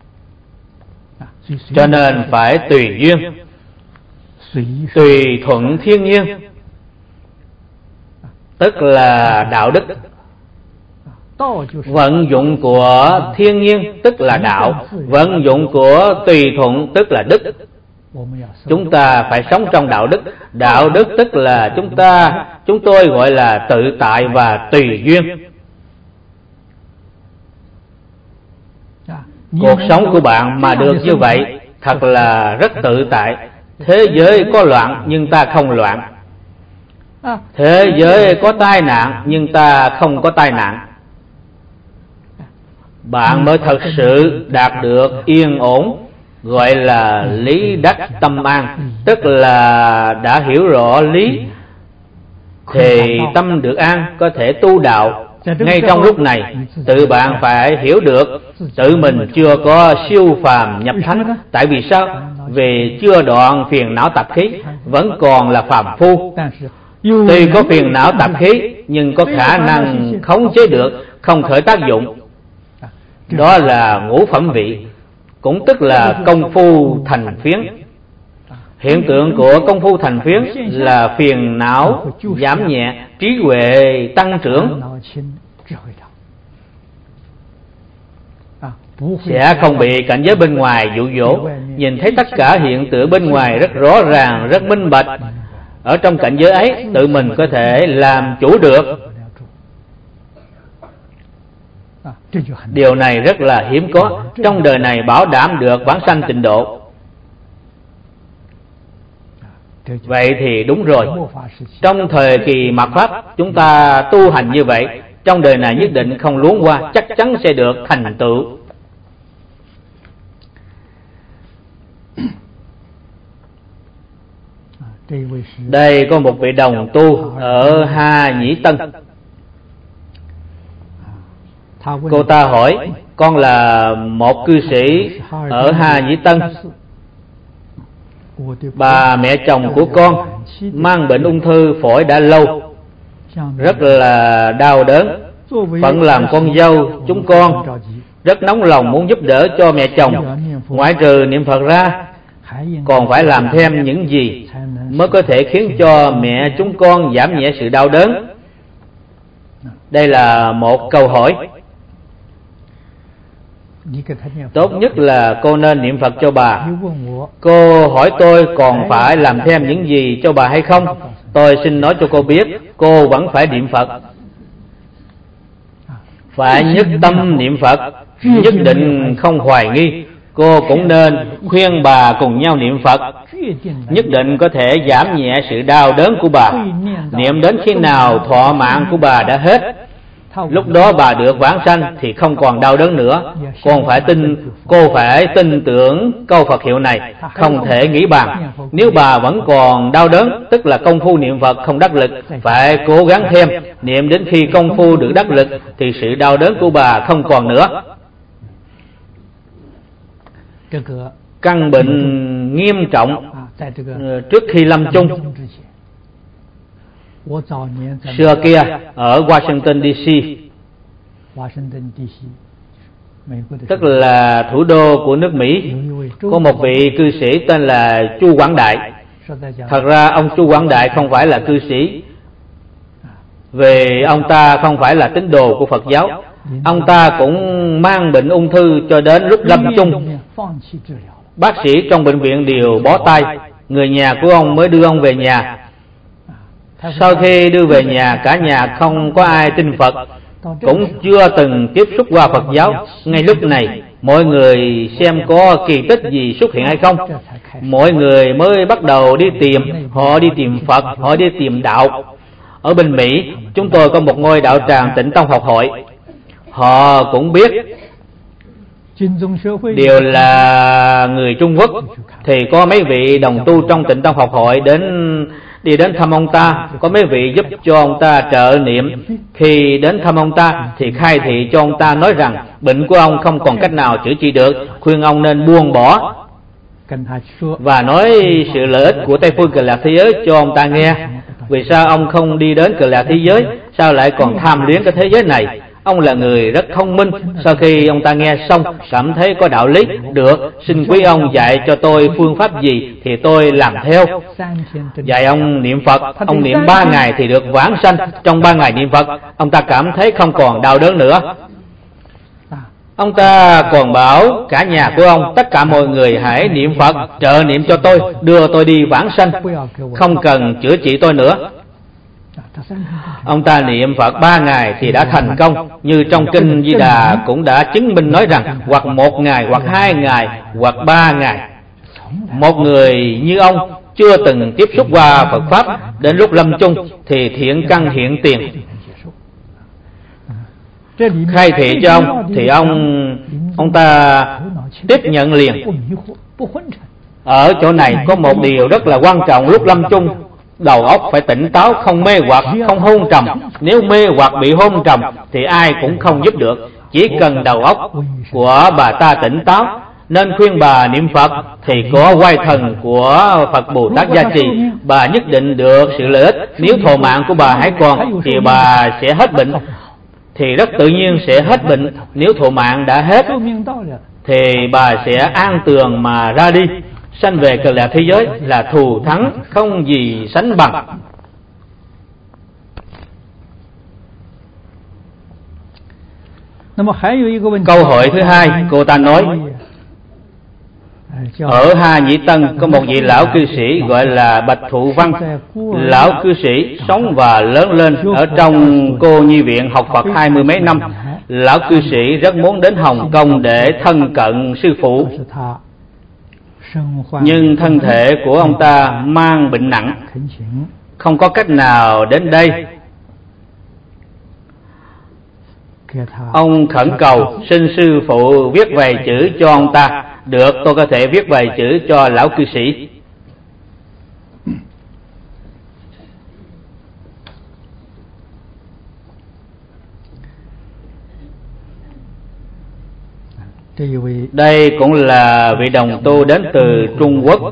Cho nên phải tùy duyên, tùy thuận thiên nhiên, tức là đạo đức. Vận dụng của thiên nhiên tức là đạo, vận dụng của tùy thuận tức là đức. Chúng ta phải sống trong đạo đức. Đạo đức tức là chúng tôi gọi là tự tại và tùy duyên. Cuộc sống của bạn mà được như vậy thật là rất tự tại. Thế giới có loạn nhưng ta không loạn, thế giới có tai nạn nhưng ta không có tai nạn. Bạn mới thật sự đạt được yên ổn, gọi là lý đắc tâm an, tức là đã hiểu rõ lý thì tâm được an, có thể tu đạo. Ngay trong lúc này tự bạn phải hiểu được tự mình chưa có siêu phàm nhập thánh. Tại vì sao? Vì chưa đoạn phiền não tạp khí, vẫn còn là phàm phu. Tuy có phiền não tạp khí nhưng có khả năng khống chế được, không khởi tác dụng. Đó là ngũ phẩm vị, cũng tức là công phu thành phiến. Hiện tượng của công phu thành phiến là phiền não giảm nhẹ, trí huệ tăng trưởng, sẽ không bị cảnh giới bên ngoài dụ dỗ. Nhìn thấy tất cả hiện tượng bên ngoài rất rõ ràng, rất minh bạch. Ở trong cảnh giới ấy tự mình có thể làm chủ được. Điều này rất là hiếm có, trong đời này bảo đảm được vãng sanh tịnh độ. Vậy thì đúng rồi, trong thời kỳ mạt Pháp chúng ta tu hành như vậy, trong đời này nhất định không luống qua, chắc chắn sẽ được thành tựu. Đây có một vị đồng tu ở Ha Nhĩ Tân. Cô ta hỏi, con là một cư sĩ ở Ha Nhĩ Tân. Bà mẹ chồng của con mang bệnh ung thư phổi đã lâu, rất là đau đớn. Phận làm con dâu chúng con rất nóng lòng muốn giúp đỡ cho mẹ chồng. Ngoại trừ niệm Phật ra, còn phải làm thêm những gì mới có thể khiến cho mẹ chúng con giảm nhẹ sự đau đớn? Đây là một câu hỏi. Tốt nhất là cô nên niệm Phật cho bà. Cô hỏi tôi còn phải làm thêm những gì cho bà hay không? Tôi xin nói cho cô biết, cô vẫn phải niệm Phật. Phải nhất tâm niệm Phật, nhất định không hoài nghi. Cô cũng nên khuyên bà cùng nhau niệm Phật, nhất định có thể giảm nhẹ sự đau đớn của bà. Niệm đến khi nào thọ mạng của bà đã hết, lúc đó bà được vãng sanh thì không còn đau đớn nữa. Cô phải tin tưởng câu Phật hiệu này, không thể nghĩ bàn. Nếu bà vẫn còn đau đớn, tức là công phu niệm Phật không đắc lực, phải cố gắng thêm, niệm đến khi công phu được đắc lực thì sự đau đớn của bà không còn nữa. Căn bệnh nghiêm trọng trước khi lâm chung. Xưa kia ở Washington DC, tức là thủ đô của nước Mỹ, có một vị cư sĩ tên là Chu Quảng Đại. Thật ra ông Chu Quảng Đại không phải là cư sĩ, vì ông ta không phải là tín đồ của Phật giáo. Ông ta cũng mang bệnh ung thư cho đến lúc lâm chung. Bác sĩ trong bệnh viện đều bó tay, người nhà của ông mới đưa ông về nhà. Sau khi đưa về nhà, cả nhà không có ai tin Phật, cũng chưa từng tiếp xúc qua Phật giáo. Ngay lúc này, mọi người xem có kỳ tích gì xuất hiện hay không. Mọi người mới bắt đầu đi tìm, họ đi tìm Phật, họ đi tìm đạo. Ở bên Mỹ, chúng tôi có một ngôi đạo tràng Tịnh Tông học hội. Họ cũng biết, đều là người Trung Quốc, thì có mấy vị đồng tu trong Tịnh Tông học hội đi đến thăm ông ta. Có mấy vị giúp cho ông ta trợ niệm. Khi đến thăm ông ta thì khai thị cho ông ta nói rằng bệnh của ông không còn cách nào chữa trị được, khuyên ông nên buông bỏ, và nói sự lợi ích của Tây Phương Cực Lạc thế giới cho ông ta nghe. Vì sao ông không đi đến Cực Lạc thế giới, sao lại còn tham luyến cái thế giới này? Ông là người rất thông minh. Sau khi ông ta nghe xong cảm thấy có đạo lý, được, xin quý ông dạy cho tôi phương pháp gì thì tôi làm theo. Dạy ông niệm Phật, ông niệm 3 ngày thì được vãng sanh. Trong 3 ngày niệm Phật, ông ta cảm thấy không còn đau đớn nữa. Ông ta còn bảo cả nhà của ông, tất cả mọi người hãy niệm Phật, trợ niệm cho tôi, đưa tôi đi vãng sanh, không cần chữa trị tôi nữa. Ông ta niệm Phật 3 ngày thì đã thành công, như trong kinh Di Đà cũng đã chứng minh nói rằng hoặc 1 ngày, hoặc 2 ngày, hoặc 3 ngày. Một người như ông chưa từng tiếp xúc qua Phật Pháp, đến lúc lâm chung thì thiện căn hiện tiền. Khai thị cho ông thì ông ta tiếp nhận liền. Ở chỗ này có một điều rất là quan trọng lúc lâm chung: đầu óc phải tỉnh táo, không mê hoặc, không hôn trầm. Nếu mê hoặc bị hôn trầm thì ai cũng không giúp được. Chỉ cần đầu óc của bà ta tỉnh táo, nên khuyên bà niệm Phật, thì có oai thần của Phật Bồ Tát gia trì, bà nhất định được sự lợi ích. Nếu thọ mạng của bà hãy còn thì bà sẽ hết bệnh, thì rất tự nhiên sẽ hết bệnh. Nếu thọ mạng đã hết thì bà sẽ an tường mà ra đi, sanh về Cực Lạc thế giới là thù thắng không gì sánh bằng. Câu hỏi thứ hai, cô ta nói ở Ha Nhĩ Tân có một vị lão cư sĩ gọi là Bạch Thụ Văn. Lão cư sĩ sống và lớn lên ở trong cô nhi viện học Phật 20 mấy năm. Lão cư sĩ rất muốn đến Hồng Kông để thân cận sư phụ, nhưng thân thể của ông ta mang bệnh nặng, không có cách nào đến đây. Ông khẩn cầu xin sư phụ viết vài chữ cho ông ta. Được, tôi có thể viết vài chữ cho lão cư sĩ. Đây cũng là vị đồng tu đến từ Trung Quốc.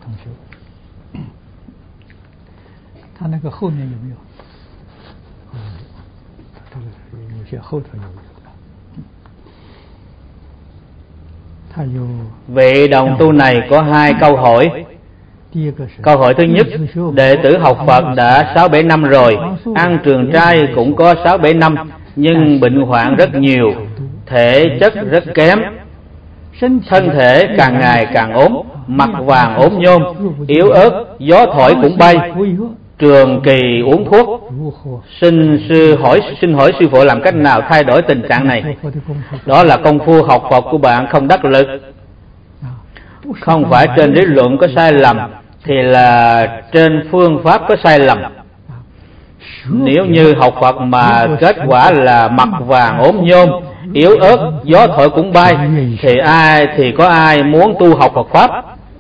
Vị đồng tu này có hai câu hỏi. Câu hỏi thứ nhất, đệ tử học Phật đã 6-7 năm rồi, ăn trường trai cũng có 6-7 năm, nhưng bệnh hoạn rất nhiều, thể chất rất kém, thân thể càng ngày càng ốm, mặt vàng ốm nhôm, yếu ớt, gió thổi cũng bay, trường kỳ uống thuốc. Xin hỏi sư phụ làm cách nào thay đổi tình trạng này? Đó là công phu học Phật của bạn không đắc lực. Không phải trên lý luận có sai lầm, thì là trên phương pháp có sai lầm. Nếu như học Phật mà kết quả là mặt vàng ốm nhôm, yếu ớt, gió thổi cũng bay, thì có ai muốn tu học Phật pháp?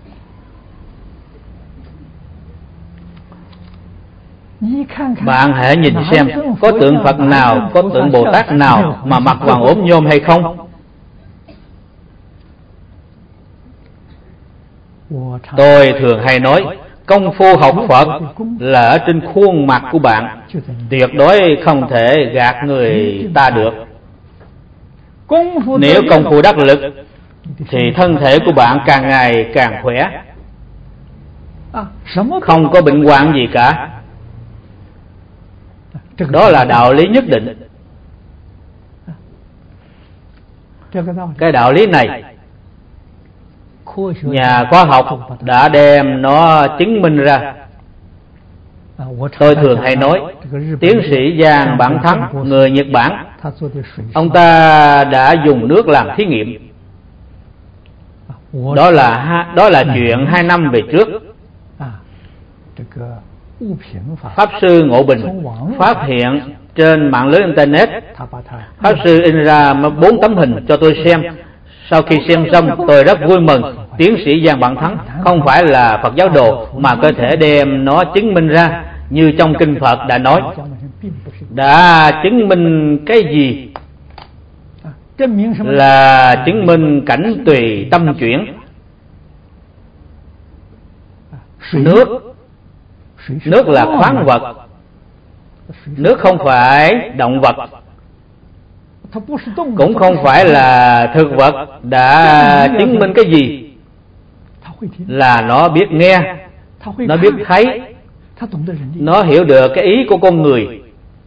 Bạn hãy nhìn xem có tượng Phật nào, có tượng Bồ Tát nào mà mặt vàng ốm nhôm hay không? Tôi thường hay nói, công phu học Phật là ở trên khuôn mặt của bạn, tuyệt đối không thể gạt người ta được. Nếu công phu đắc lực thì thân thể của bạn càng ngày càng khỏe, không có bệnh hoạn gì cả. Đó là đạo lý nhất định. Cái đạo lý này nhà khoa học đã đem nó chứng minh ra. Tôi thường hay nói, tiến sĩ Giang Bản Thắng, người Nhật Bản, ông ta đã dùng nước làm thí nghiệm. Đó là chuyện 2 năm về trước. Pháp sư Ngộ Bình phát hiện trên mạng lưới internet. Pháp sư in ra 4 tấm hình cho tôi xem. Sau khi xem xong, tôi rất vui mừng. Tiến sĩ Giang Bản Thắng không phải là Phật giáo đồ, mà có thể đem nó chứng minh ra như trong kinh Phật đã nói. Đã chứng minh cái gì? Là chứng minh cảnh tùy tâm chuyển. Nước là khoáng vật, nước không phải động vật, cũng không phải là thực vật. Đã chứng minh cái gì? Là nó biết nghe, nó biết thấy, nó hiểu được cái ý của con người.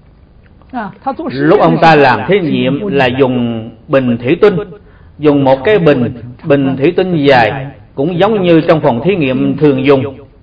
Lúc ông ta làm thí nghiệm là dùng bình thủy tinh, dùng một cái bình thủy tinh dài, cũng giống như trong phòng thí nghiệm thường dùng.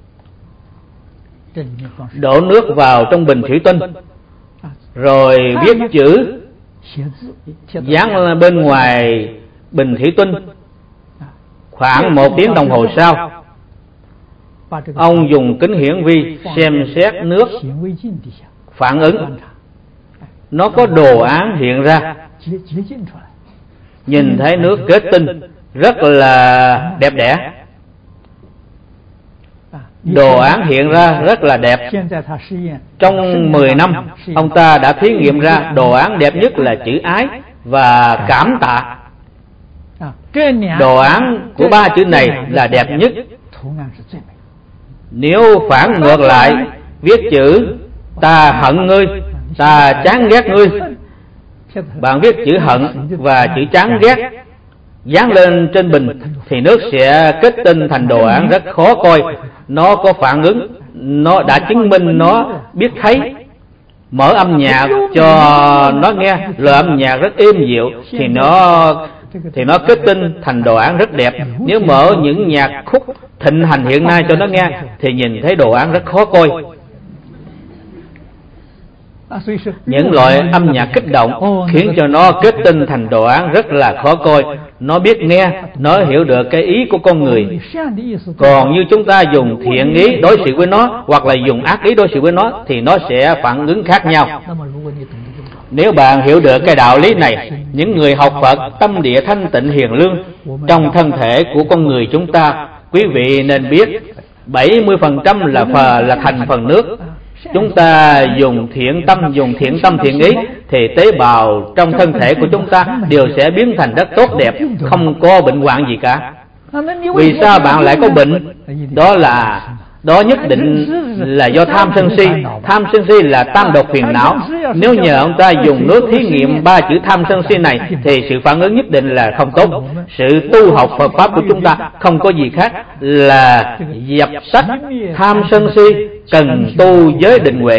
Đổ nước vào trong bình thủy tinh, rồi viết chữ, dán lên bên ngoài bình thủy tinh. Khoảng 1 tiếng đồng hồ sau, ông dùng kính hiển vi xem xét nước, phản ứng. Nó có đồ án hiện ra. Nhìn thấy nước kết tinh rất là đẹp đẽ. Đồ án hiện ra rất là đẹp. Trong 10 năm, ông ta đã thí nghiệm ra đồ án đẹp nhất là chữ ái và cảm tạ. Đồ án của 3 chữ này là đẹp nhất. Nếu phản ngược lại, viết chữ ta hận ngươi, ta chán ghét ngươi, bạn viết chữ hận và chữ chán ghét dán lên trên bình, thì nước sẽ kết tinh thành đồ án rất khó coi. Nó có phản ứng, nó đã chứng minh nó biết thấy. Mở âm nhạc cho nó nghe, loại âm nhạc rất êm dịu, thì nó kết tinh thành đồ án rất đẹp. Nếu mở những nhạc khúc thịnh hành hiện nay cho nó nghe, thì nhìn thấy đồ án rất khó coi. Những loại âm nhạc kích động khiến cho nó kết tinh thành đồ án rất là khó coi. Nó biết nghe, nó hiểu được cái ý của con người. Còn như chúng ta dùng thiện ý đối xử với nó, hoặc là dùng ác ý đối xử với nó, thì nó sẽ phản ứng khác nhau. Nếu bạn hiểu được cái đạo lý này, những người học Phật tâm địa thanh tịnh hiền lương, trong thân thể của con người chúng ta, quý vị nên biết 70% là thành phần nước. Chúng ta dùng thiện tâm thiện ý, thì tế bào trong thân thể của chúng ta đều sẽ biến thành rất tốt đẹp, không có bệnh hoạn gì cả. Vì sao bạn lại có bệnh? Đó nhất định là do tham sân si. Tham sân si là tam độc phiền não. Nếu nhờ ông ta dùng nước thí nghiệm 3 chữ tham sân si này, thì sự phản ứng nhất định là không tốt. Sự tu học Phật Pháp của chúng ta không có gì khác là dập tắt tham sân si, cần tu giới định huệ.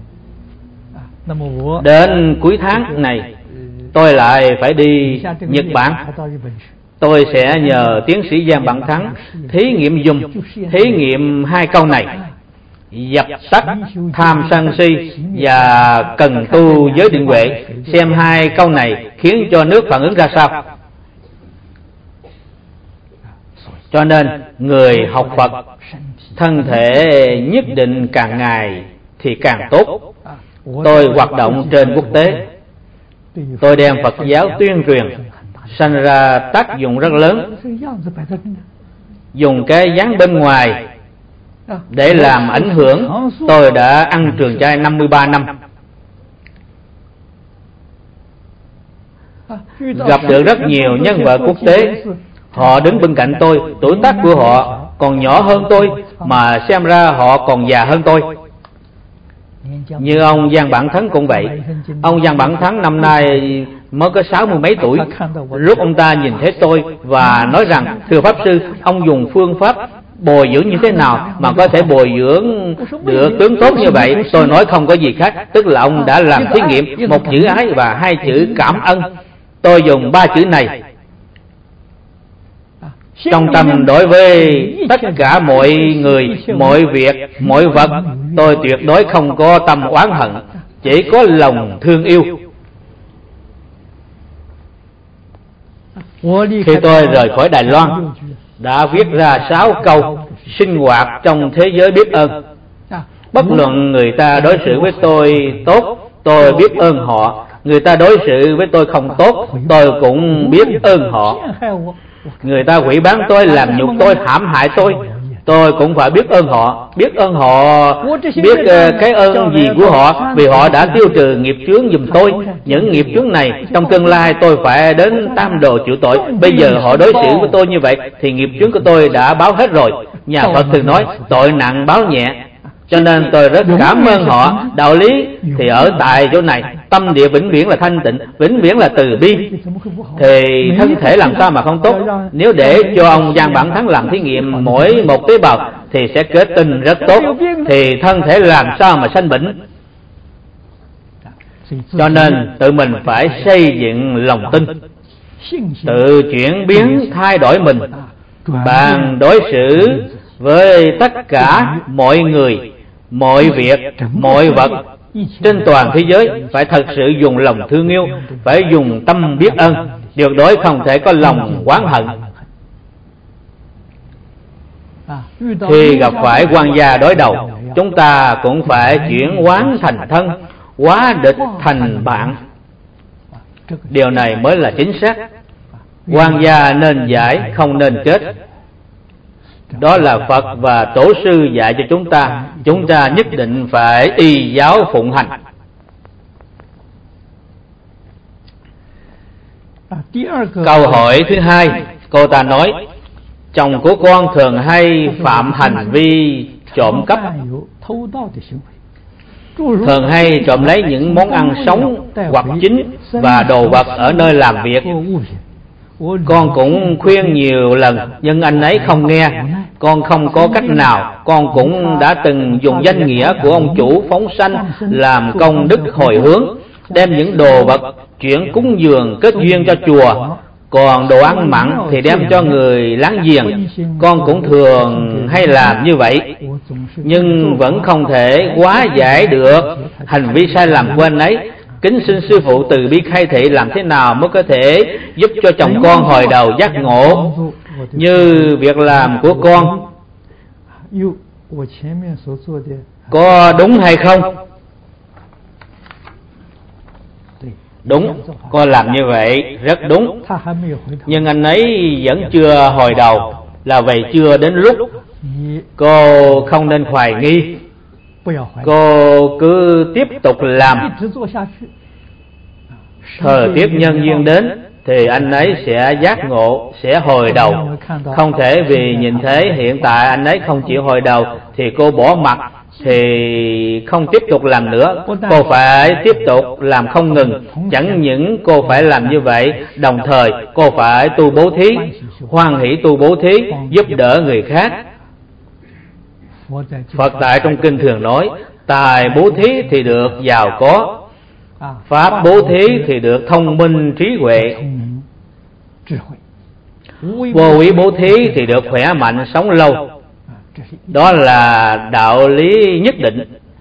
Đến cuối tháng này, tôi lại phải đi Nhật Bản. Tôi sẽ nhờ tiến sĩ Giang Bản Thắng thí nghiệm 2 câu này: dập tắt tham sân si và cần tu giới định huệ, xem 2 câu này khiến cho nước phản ứng ra sao. Cho nên người học Phật, thân thể nhất định càng ngày thì càng tốt. Tôi hoạt động trên quốc tế, tôi đem Phật giáo tuyên truyền, sanh ra tác dụng rất lớn. Dùng cái dáng bên ngoài để làm ảnh hưởng. Tôi đã ăn trường chay 53 năm, gặp được rất nhiều nhân vật quốc tế. Họ đứng bên cạnh tôi, tuổi tác của họ còn nhỏ hơn tôi, mà xem ra họ còn già hơn tôi. Như ông Giang Bản Thắng cũng vậy. Ông Giang Bản Thắng năm nay mới có 60 mấy tuổi. Lúc ông ta nhìn thấy tôi và nói rằng: thưa Pháp Sư, ông dùng phương pháp bồi dưỡng như thế nào mà có thể bồi dưỡng được tướng tốt như vậy? Tôi nói không có gì khác, tức là ông đã làm thí nghiệm 1 chữ ái và 2 chữ cảm ơn. Tôi dùng 3 chữ này trong tâm đối với tất cả mọi người, mọi việc, mọi vật. Tôi tuyệt đối không có tâm oán hận, chỉ có lòng thương yêu. Khi tôi rời khỏi Đài Loan, đã viết ra 6 câu sinh hoạt trong thế giới biết ơn. Bất luận người ta đối xử với tôi tốt, tôi biết ơn họ. Người ta đối xử với tôi không tốt, tôi cũng biết ơn họ. Người ta hủy bán tôi, làm nhục tôi, hãm hại tôi cũng phải biết ơn họ. Biết cái ơn gì của họ, vì họ đã tiêu trừ nghiệp chướng giùm tôi. Những nghiệp chướng này trong tương lai tôi phải đến tam đồ chịu tội. Bây giờ họ đối xử với tôi như vậy thì nghiệp chướng của tôi đã báo hết rồi. Nhà Phật thường nói tội nặng báo nhẹ, cho nên tôi rất cảm ơn họ. Đạo lý thì ở tại chỗ này, tâm địa vĩnh viễn là thanh tịnh, vĩnh viễn là từ bi, thì thân thể làm sao mà không tốt. Nếu để cho ông Giang Bản Thắng làm thí nghiệm mỗi một tế bào thì sẽ kết tinh rất tốt, thì thân thể làm sao mà sanh bệnh. Cho nên tự mình phải xây dựng lòng tin, tự chuyển biến thay đổi mình. Bạn đối xử với tất cả mọi người, mọi việc, mọi vật trên toàn thế giới phải thật sự dùng lòng thương yêu, phải dùng tâm biết ơn, tuyệt đối không thể có lòng oán hận. Khi gặp phải quan gia đối đầu, chúng ta cũng phải chuyển oán thành thân, hóa địch thành bạn. Điều này mới là chính xác. Quan gia nên giải, không nên kết. Đó là Phật và Tổ sư dạy cho chúng ta nhất định phải y giáo phụng hành. Câu hỏi thứ 2, cô ta nói: chồng của con thường hay phạm hành vi trộm cắp, thường hay trộm lấy những món ăn sống hoặc chín và đồ vật ở nơi làm việc. Con cũng khuyên nhiều lần nhưng anh ấy không nghe. Con không có cách nào. Con cũng đã từng dùng danh nghĩa của ông chủ phóng sanh làm công đức hồi hướng, đem những đồ vật chuyển cúng dường kết duyên cho chùa. Còn đồ ăn mặn thì đem cho người láng giềng. Con cũng thường hay làm như vậy. nhưng vẫn không thể hóa giải được hành vi sai lầm của anh ấy. Kính xin sư phụ từ bi khai thị làm thế nào mới có thể giúp cho chồng con hồi đầu giác ngộ như việc làm của con có đúng hay không? Đúng, con làm như vậy rất đúng. Nhưng anh ấy vẫn chưa hồi đầu, là vậy chưa đến lúc. Cô không nên hoài nghi, cô cứ tiếp tục làm. Thời tiết nhân duyên đến thì anh ấy sẽ giác ngộ, sẽ hồi đầu. Không thể vì nhìn thấy hiện tại anh ấy không chịu hồi đầu thì cô bỏ mặc, thì không tiếp tục làm nữa. Cô phải tiếp tục làm không ngừng. Chẳng những cô phải làm như vậy, đồng thời cô phải tu bố thí, hoan hỷ tu bố thí, giúp đỡ người khác. Phật tại trong kinh thường nói, tài bố thí thì được giàu có, pháp bố thí thì được thông minh trí huệ, vô úy bố thí thì được khỏe mạnh sống lâu. Đó là đạo lý nhất định.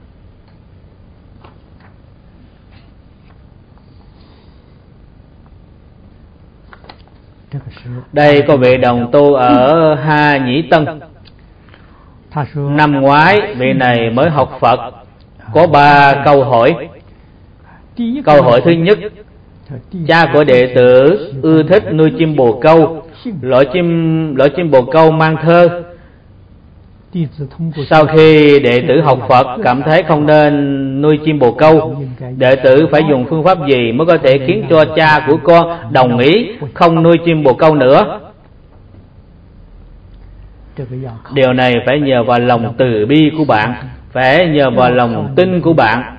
Đây có vị đồng tu ở Ha Nhĩ Tân. Năm ngoái vị này mới học Phật, có 3 câu hỏi. Câu hỏi thứ nhất, cha của đệ tử ưa thích nuôi chim bồ câu. Loại chim bồ câu mang thơ. Sau khi đệ tử học Phật cảm thấy không nên nuôi chim bồ câu, đệ tử phải dùng phương pháp gì mới có thể khiến cho cha của con đồng ý không nuôi chim bồ câu nữa? Điều này phải nhờ vào lòng từ bi của bạn, phải nhờ vào lòng tin của bạn.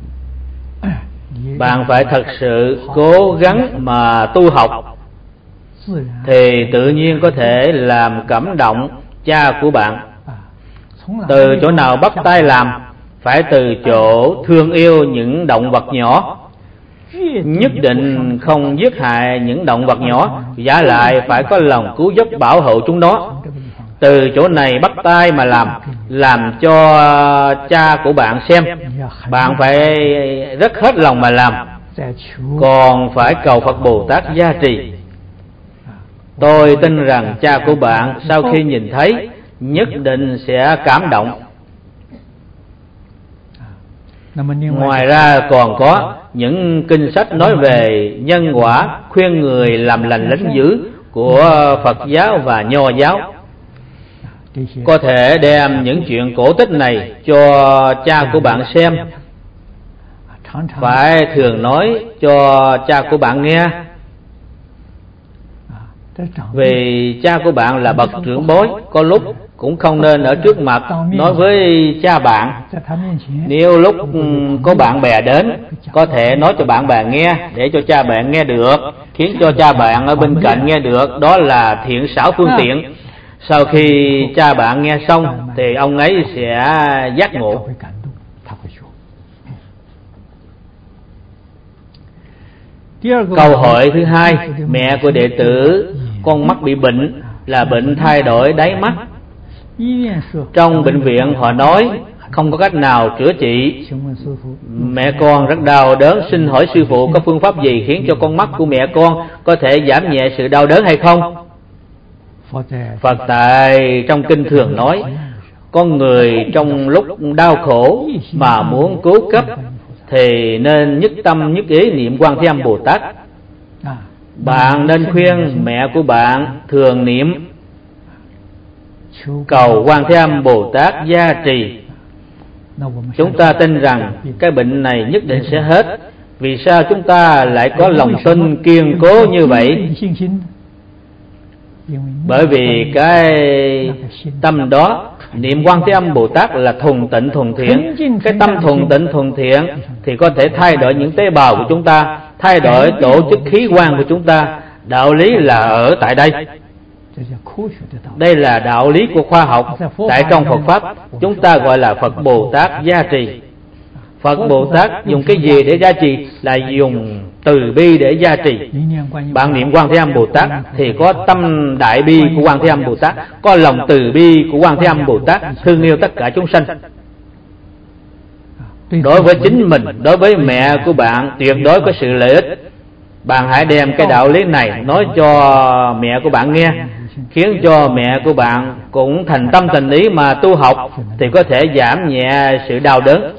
Bạn phải thật sự cố gắng mà tu học, thì tự nhiên có thể làm cảm động cha của bạn. Từ chỗ nào bắt tay làm? Phải từ chỗ thương yêu những động vật nhỏ. Nhất định không giết hại những động vật nhỏ, giả lại phải có lòng cứu giúp bảo hộ chúng nó. Từ chỗ này bắt tay mà làm cho cha của bạn xem. Bạn phải rất hết lòng mà làm, còn phải cầu Phật Bồ Tát gia trì. Tôi tin rằng cha của bạn sau khi nhìn thấy nhất định sẽ cảm động. Ngoài ra còn có những kinh sách nói về nhân quả, khuyên người làm lành lánh dữ của Phật giáo và Nho giáo. Có thể đem những chuyện cổ tích này cho cha của bạn xem. Phải thường nói cho cha của bạn nghe. Vì cha của bạn là bậc trưởng bối, có lúc cũng không nên ở trước mặt nói với cha bạn. Nếu lúc có bạn bè đến, có thể nói cho bạn bè nghe, để cho cha bạn nghe được, khiến cho cha bạn ở bên cạnh nghe được. Đó là thiện xảo phương tiện. Sau khi cha bạn nghe xong thì ông ấy sẽ giác ngộ. Câu hỏi thứ hai, mẹ của đệ tử con mắt bị bệnh, là bệnh thay đổi đáy mắt. Trong bệnh viện họ nói không có cách nào chữa trị. Mẹ con rất đau đớn, xin hỏi sư phụ có phương pháp gì khiến cho con mắt của mẹ con có thể giảm nhẹ sự đau đớn hay không? Phật tại trong kinh thường nói, con người trong lúc đau khổ mà muốn cứu cấp thì nên nhất tâm nhất ý niệm Quan Thế Âm Bồ Tát. Bạn nên khuyên mẹ của bạn thường niệm, cầu Quan Thế Âm Bồ Tát gia trì. Chúng ta tin rằng cái bệnh này nhất định sẽ hết. Vì sao chúng ta lại có lòng tin kiên cố như vậy? Bởi vì cái tâm đó, niệm Quan Thế Âm Bồ Tát là thuần tịnh thuần thiện. Cái tâm thuần tịnh thuần thiện thì có thể thay đổi những tế bào của chúng ta, thay đổi tổ chức khí quan của chúng ta. Đạo lý là ở tại đây. Đây là đạo lý của khoa học. Tại trong Phật Pháp chúng ta gọi là Phật Bồ Tát gia trì. Phật Bồ Tát dùng cái gì để gia trì? Là dùng từ bi để gia trì. Bạn niệm Quan Thế Âm Bồ Tát thì có tâm đại bi của Quan Thế Âm Bồ Tát, có lòng từ bi của Quan Thế Âm Bồ Tát, thương yêu tất cả chúng sanh. Đối với chính mình, đối với mẹ của bạn tuyệt đối có sự lợi ích. Bạn hãy đem cái đạo lý này nói cho mẹ của bạn nghe, khiến cho mẹ của bạn cũng thành tâm thành ý mà tu học, thì có thể giảm nhẹ sự đau đớn.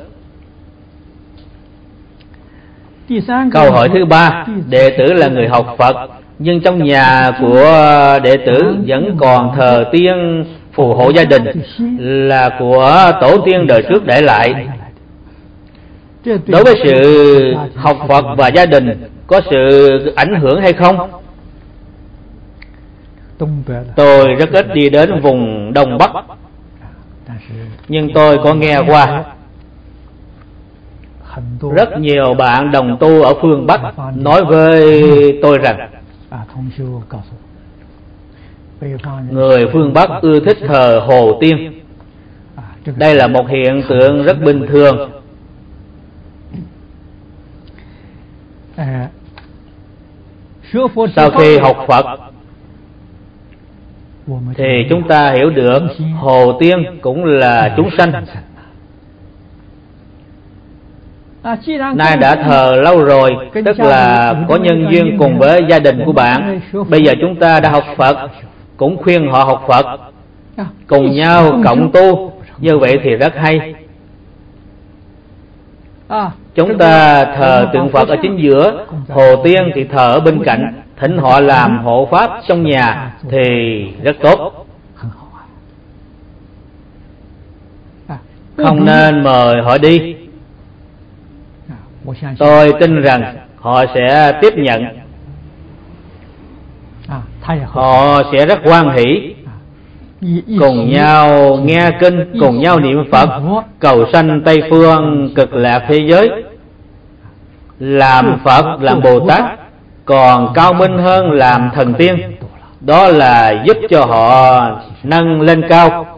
Câu hỏi thứ ba, đệ tử là người học Phật, nhưng trong nhà của đệ tử vẫn còn thờ tiên phù hộ gia đình, là của tổ tiên đời trước để lại. Đối với sự học Phật và gia đình có sự ảnh hưởng hay không? Tôi rất ít đi đến vùng Đông Bắc, nhưng tôi có nghe qua rất nhiều bạn đồng tu ở phương Bắc nói với tôi rằng người phương Bắc ưa thích thờ hồ tiên. Đây là một hiện tượng rất bình thường. Sau khi học Phật thì chúng ta hiểu được hồ tiên cũng là chúng sanh. Nay đã thờ lâu rồi, tức là có nhân duyên cùng với gia đình của bạn. Bây giờ chúng ta đã học Phật, cũng khuyên họ học Phật, cùng nhau cộng tu, như vậy thì rất hay. Chúng ta thờ tượng Phật ở chính giữa, hồ tiên thì thờ ở bên cạnh, thỉnh họ làm hộ pháp trong nhà thì rất tốt. Không nên mời họ đi. Tôi tin rằng họ sẽ tiếp nhận, họ sẽ rất hoan hỷ, cùng nhau nghe kinh, cùng nhau niệm Phật, cầu sanh Tây phương cực lạc thế giới. Làm Phật, làm Bồ Tát còn cao minh hơn làm thần tiên. Đó là giúp cho họ nâng lên cao.